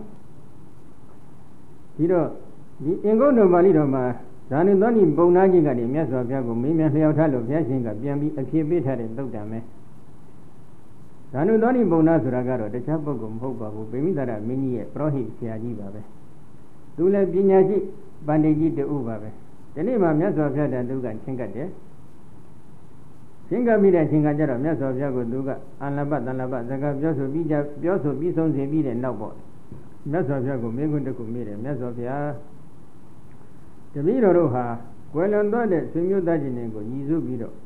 S1: ဒီတော့ဒီအင်္ဂုတ္ထိုပါဠိတော်မှာဇာနိသောနိပုံနာကြီးကနေမြတ်စွာဘုရားကိုမေးမြန်းလျှောက်ထားလို့ဘုရားရှင်ကပြန်ပြီးအဖြေပေးထားတဲ့သုတ်တန်ပဲဇာနိသောနိပုံနာဆိုတာကတော့တခြားပုဂ္ဂိုလ်မဟုတ်ပါဘူးဗိမိသရမင်းကြီးရဲ့ပရောဟိတ်ဆရာကြီးပါပဲသူလည်းပညာရှိပန္တိကြီးတူပါပဲဒီနေ့မှမြတ်စွာဘုရားတန်သူကချင်းကတ်တယ်ချင်းကပ်ပြီးတဲ့ချင်းကကြတော့မြတ်စွာဘုရားကိုသူကအလဘတန်လဘစကားပြောဆိုပြီးကြပြောဆိုပြီးဆုံးစေပြီးတဲ့နောက်ပေါ့မြတ်စွာဘုရားကိုမေခွန်းတစ်ခုမေးတယ်မြတ်စွာဘုရားတပည့်တော်တို့ဟာကွယ်လွန်သွားတဲ့ဆွေမျိုးသားချင်းတွေကိုညီစုပြီးတော့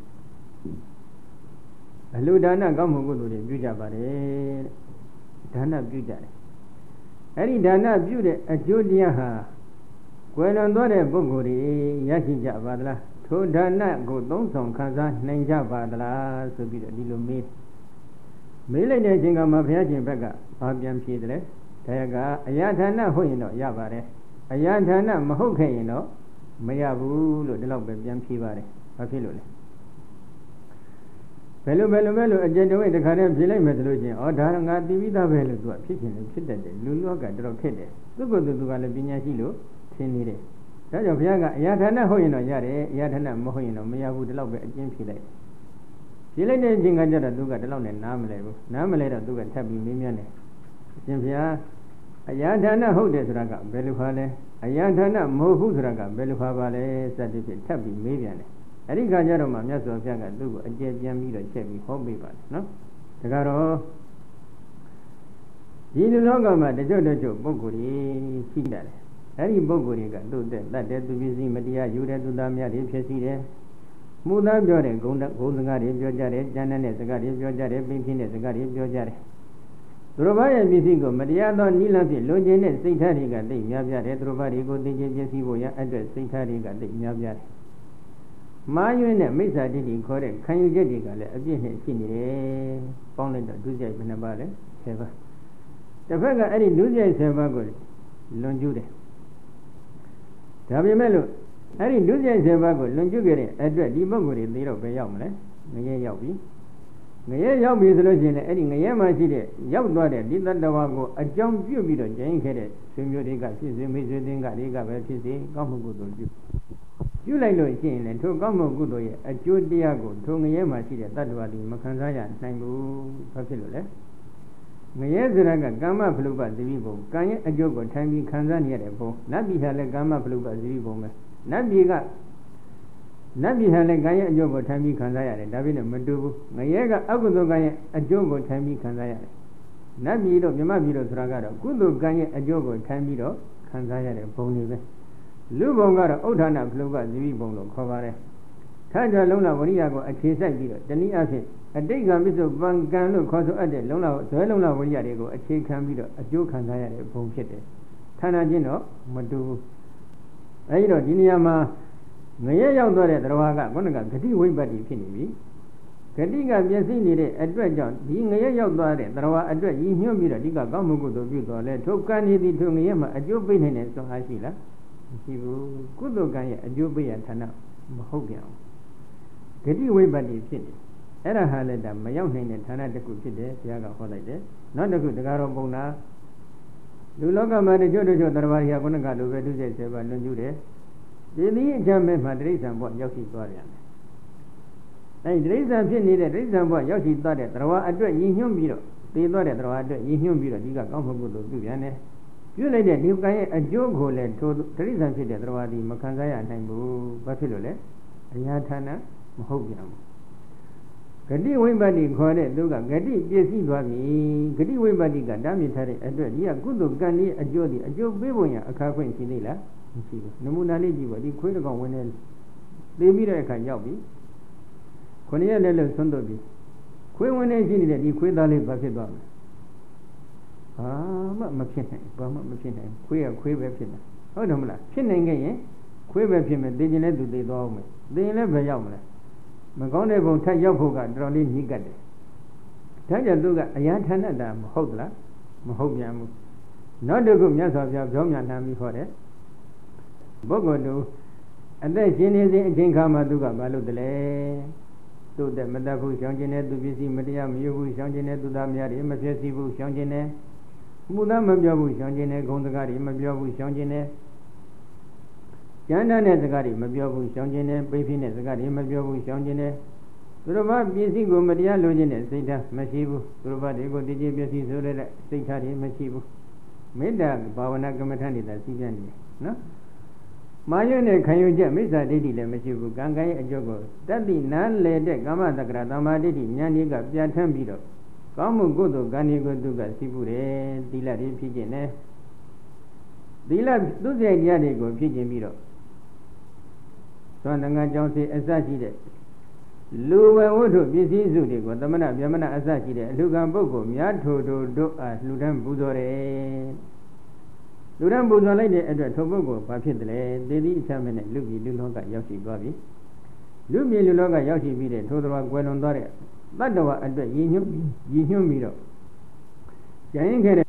S1: အလှူဒါနကောင်းမှုကုသိုလ်တွေပြုကြပါတယ်တဲ့ဒါနပြုကြတယ်အဲ့ဒီဒါနပြုတဲ့အကျိုးတရားဟာကွယ်လွန်သွားတဲ့ပုဂ္ဂိုလ်တွေရရှိကြပါသလားထိုဒါနကိုသုံးဆောင်ခံစားနိုင်ကြပါသလားဆိုပြီးတော့ဒီလိုမေးမေးလိုက်တဲ့အချိန်ကမှဘုရားရှင်ဘက်ကဘာပြန်ဖြေတယ်လဲဒါရကအရာဌာနဟုတ်ရင်တော့ရပါတယ်အရာဌာနမဟုတ်ခဲ့ရင်တော့မရဘူးလို့ဒီလောက်ပဲပြန်ဖြေပါတယ်ဘာဖြစ်လို့လဲဘယ်လိုဘယ်လိုပဲလို့အကျဉ်းတော်တခါတည်းဖြေလိုက်မယ်ဆိုလို့ချင်းဩဒါငါသိပြီးသားပဲလို့သူကဖြစ်ရှင်လို့ဖြစ်တတ်တယ်လူလောကတော်တော်ခက်တယ်သူကသူကလည်းပညာရှိလို့သင်နေတယ်ဒါကြောင့်ဘုရားကအရာဌာနဟုတ်ရင်တော့ရတယ်အရာဌာနမဟုတ်ရင်တော့မရဘူးဒီလောက်ပဲအကျဉ်းဖြေလိုက်ဖြေလိုက်တဲ့အချိန်ကကျတော့သူကဒီလောက်နဲ့နားမလဲဘူးနားမလဲတော့သူကထပ်ပြီးမေးမြန်းတယ်အရှင်ဘုရားအရာဌာနဟုတ်တယ်ဆိုတာကဘယ်လိုပါလဲအရာဌာနမဟုတ်ဘူးဆိုတာကဘယ်လိုပါပါလဲစသဖြင့်ထပ်ပြီးမေးပြန်တယ်အဲ့ဒီခါကျတော့မှမြတ်စွာဘုရားကသူ့ကိုအကျယ်ပြန်ပြီးတော့ချက်ပြီးဟောပေးပါတယ်နော်ဒါကတော့ဒီလူလောကမှာတချို့တချို့ပုဂ္ဂိုလ်တွေရှိကြတယ်အဲ့ဒီပုဂ္ဂိုလ်တွေကသူ့တဲ့တတ်တဲ့သူပစ္စည်းမတရားယူတဲ့သူသားများတွေဖြစ်စီတယ်မှုသားပြောတဲ့ဂုဏ်ဂုဏ်စကားတွေပြောကြတယ်ကျမ်းတဲ့စကားတွေပြောကြတယ်ပင်ဖြစ်တဲ့စကားတွေပြောကြတယ်သူတို့ဘာရဲ့ပစ္စည်းကိုမတရားသောနိလန့်ဖြင့်လွန်ကျင်တဲ့စိတ်ထားတွေကသိများပြတယ်သူတို့ဘာတွေကိုသိချင်းပစ္စည်းဖို့ရအတွက်စိတ်ထားတွေကသိများပြတယ်မာယွင်းတဲ့မိစ္ဆာတိတိခေါ်တဲ့ခံယူချက်တွေကလည်းအပြည့်နဲ့ရှိနေတယ်ပေါင်းလိုက်တော့ဒုစရိုက်ဘယ်နှပါလဲဆယ်ပါတစ်ဖက်ကအဲ့ဒီဒုစရိုက်ဆယ်ပါကိုလွန်ကျူးတယ်ဒါပေမဲ့လို့အဲ့ဒီဒုစရိုက်ဆယ်ပါကိုလွန်ကျူးခဲ့တဲ့အတွက်ဒီပုဂ္ဂိုလ်တွေသိတော့ဘယ်ရောက်မလဲငရဲရောက်ပြီငရဲရောက်ပြီဆိုလို့ရှိရင်လည်းအဲ့ဒီငရဲမှာရှိတဲ့ရောက်သွားတဲ့ဒီတတ္တဝါကိုအကြောင်းပြုပြီးတော့ကျင်းခဲ့တဲ့ဆွေမျိုးတွေကဖြစ်စေမိတ်ဆွေတွေကတွေကပဲဖြစ်စေကောင်းမှုကုသိုလ်ပြုပြုလိုက်လို့ရှိရင်လည်းထိုကောင်းမှုကုသိုလ်ရဲ့အကျိုးတရားကိုထိုငရဲမှာရှိတဲ့တတ္တဝါတွေမခံစားရနိုင်ဘူးဘာဖြစ်လို့လဲငရဲဆိုတာကကာမဖလုပသတိဘုံကံရဲ့အကျိုးကိုထိုင်ပြီးခံစားနေရတဲ့ဘုံနတ်ပြည်ဟာလည်းကာမဖလုပသတိဘုံပဲနတ်ပြည်ကနတ်ပြည်ဟာလည်းကံရဲ့အကျိုးကိုထိုင်ပြီးခံစားရတယ်ဒါပေမဲ့မတူဘူးငရဲကအကုသိုလ်ကံရဲ့အကျိုးကိုထိုင်ပြီးခံစားရတယ်နတ်ပြည်တို့မြမပြည်တို့ဆိုတာကတော့ကုသိုလ်ကံရဲ့အကျိုးကိုထိုင်ပြီးတော့ခံစားရတဲ့ဘုံတွေပဲလူဘုံကတော့ဥဒ္ဌာဏဖလုပသတိဘုံလို့ခေါ်ပါတယ်ထာကြလုံးလာဝရိယကိုအခြေစိုက်ပြီးတော့တနည်းအားဖြင့်အတိတ်ကပိစုပံကံလို့ခေါ်ဆိုအပ်တဲ့လုံးလာဇွဲလုံးလာဝရိယတွေကိုအခြေခံပြီးတော့အကျိုးခံစားရတဲ့ဘုံဖြစ်တယ်ဌာနချင်းတော့မတူဘူးအဲဒီတော့ဒီနေရာမှာငရဲရောက်သွားတဲ့တရားကခုနကဂတိဝိပ္ပတ္တိဖြစ်နေပြီဂတိကပြည့်စည်နေတဲ့အတွက်ကြောင့်ဒီငရဲရောက်သွားတဲ့တရားအတွက်ရည်ညွှန်းပြီးတော့ဒီကကောင်းမှုကုသိုလ်ပြုတော်လဲထုတ်ကံနေသည်ထုတ်ငရဲမှာအကျိုးပေးနိုင်တဲ့စွမ်းအားရှိလားမရှိဘူးကုသိုလ်ကံရဲ့အကျိုးပေးရဌာနမဟုတ်ပြန်ဘူးဂတိဝိပ္ပတ္တိဖြစ်နေအဲ့ဒါဟာလည်းဒါမရောက်နိုင်တဲ့ဌာနတစ်ခုဖြစ်တယ်ဘုရားကဟောလိုက်တယ်နောက်တစ်ခုတရားတော်ပုံနာလူလောကမှာတချို့တချို့တရားဘာတွေကခုနကလိုပဲသူစိတ်ဆယ်ပါလွန်ကျူးတယ်ဒီနည်းအချမ်းမဲ့မှာတိရစ္ဆာန်ဘဝရောက်ရှိသွားပြန်တယ်အဲဒီတိရစ္ဆာန်ဖြစ်နေတဲ့တိရစ္ဆာန်ဘဝရောက်ရှိသွားတဲ့တရားဝအတွက်ညီညွှန်းပြီးတော့သေသွားတဲ့တရားအတွက်ရည်ညွှန်းပြီးတော့ဒီကကောင်းမှုကုသိုလ်ပြုပြန်တယ်ပြုလိုက်တဲ့ဒီကံရဲ့အကျိုးကိုလည်းထိုတရိစ္ဆာန်ဖြစ်တဲ့တရားသည်မခံစားရနိုင်ဘူးဘာဖြစ်လို့လဲအရာဌာနမဟုတ်ပြန်ဘူးဂတိဝိပဿနာခေါ်တဲ့သူကဂတိပြည့်စည်သွားပြီဂတိဝိပဿနာကတားမြစ်ထားတဲ့အတွက်ဒီကကုသိုလ်ကံကြီးအကျိုးဒီအကျိုးပေးဖို့ရအခါခွင့်ရှိသေးလားမရှိဘူးနမူနာလေးကြည့်ပါဒီခွေးတစ်ကောင်ဝင်နေသိပြီးတဲ့အခါရောက်ပြီခொနည်းရက်လည်းလို့ဆွန့်တော့ပြီခွေးဝင်နေရှိနေတဲ့ဒီခွေးသားလေးဘာဖြစ်သွားမလဲဟာမမဖြစ်နိုင်ဘာမှမဖြစ်နိုင်ခွေးကခွေးပဲဖြစ်နေဟုတ်တယ်မလားဖြစ်နိုင်ခဲ့ရင်ခွေးပဲဖြစ်မယ်သိကျင်တဲ့သူသိသွားအောင်မယ်သိရင်လည်းဘယ်ရောက်မလဲမကောင်းတဲ့ဘုံထက်ရောက်ဖို့ကတော်တော်လေးညှိကတ်တယ်ဒါကြောင့်သူကအရာဌာနတာမဟုတ်လားမဟုတ်ပြန်ဘူးနောက်တစ်ခုမြတ်စွာဘုရားပြောမြတ်နာပြီးဟောတယ်ပုဂ္ဂိုလ်တို့အသက်ရှင်နေစဉ်အချိန်ခါမှာသူကမလုပ်တယ်လေသူ့တဲ့မတတ်ဘူးရှောင်ကျင်တဲ့သူပစ္စည်းမတရားမယူဘူးရှောင်ကျင်တဲ့သူသားများတွေမဖြစ်စီဘူးရှောင်ကျင်တဲ့မှုသားမပြောဘူးရှောင်ကျင်တဲ့ဂုဏ်စကားတွေမပြောဘူးရှောင်ကျင်တဲ့ကျမ်းစာနဲ့စကားတွေမပြောဘူးရှောင်ကျင်တဲ့ပိဋိနဲ့စကားတွေမပြောဘူးရှောင်ကျင်တဲ့သူတို့ဘာပစ္စည်းကိုမတရားလိုချင်တဲ့စိတ်ဓာတ်မရှိဘူးသူတို့ဘာတွေကိုတည်ကြည်ပစ္စည်းဆိုတဲ့စိတ်ဓာတ်တွေမရှိဘူးမေတ္တာဘာဝနာကမ္မထာနေတာစီးပြန်နေနော်မာယုနဲ့ခံယူချက်မိစ္ဆာဒိဋ္ဌိလည်းမရှိဘူးကံကံရဲ့အကျိုးကိုတတ္တိနာလေတဲ့ကာမတက္ကရာသမာဓိဋ္ဌိဉာဏ်ကြီးကပြန်ထမ်းပြီးတော့ကောင်းမှုကုသိုလ်ကံဒီကိုသူကစီးပူတယ်သီလတွေဖြစ်ခြင်းနဲ့သီလသူစိတ်တရားတွေကိုဖြစ်ခြင်းပြီးတော့သွန်တငါကြောင့်စေအစရှိတဲ့လူဝဝတ္ထုပစ္စည်းစုတွေကိုသမဏဗျမဏအစရှိတဲ့အလူကံပုဂ္ဂိုလ်များထိုထိုတို့အားလှူဒန်းပူဇော်တယ်လူဒန်းပူဇော်လိုက်တဲ့အတွက်ထိုပုဂ္ဂိုလ်ဘာဖြစ်တယ်လဲသေတိအချမ်းနဲ့လူပြည်လူလောကရောက်ရှိသွားပြီလူပြည်လူလောကရောက်ရှိပြီးတဲ့ထိုတော်ကွယ်လွန်သွားတဲ့တတ္တဝါအတွက်ရည်ညွှန်းရည်ညွှန်းပြီးတော့ကျန်ရင်ခဲ့တဲ့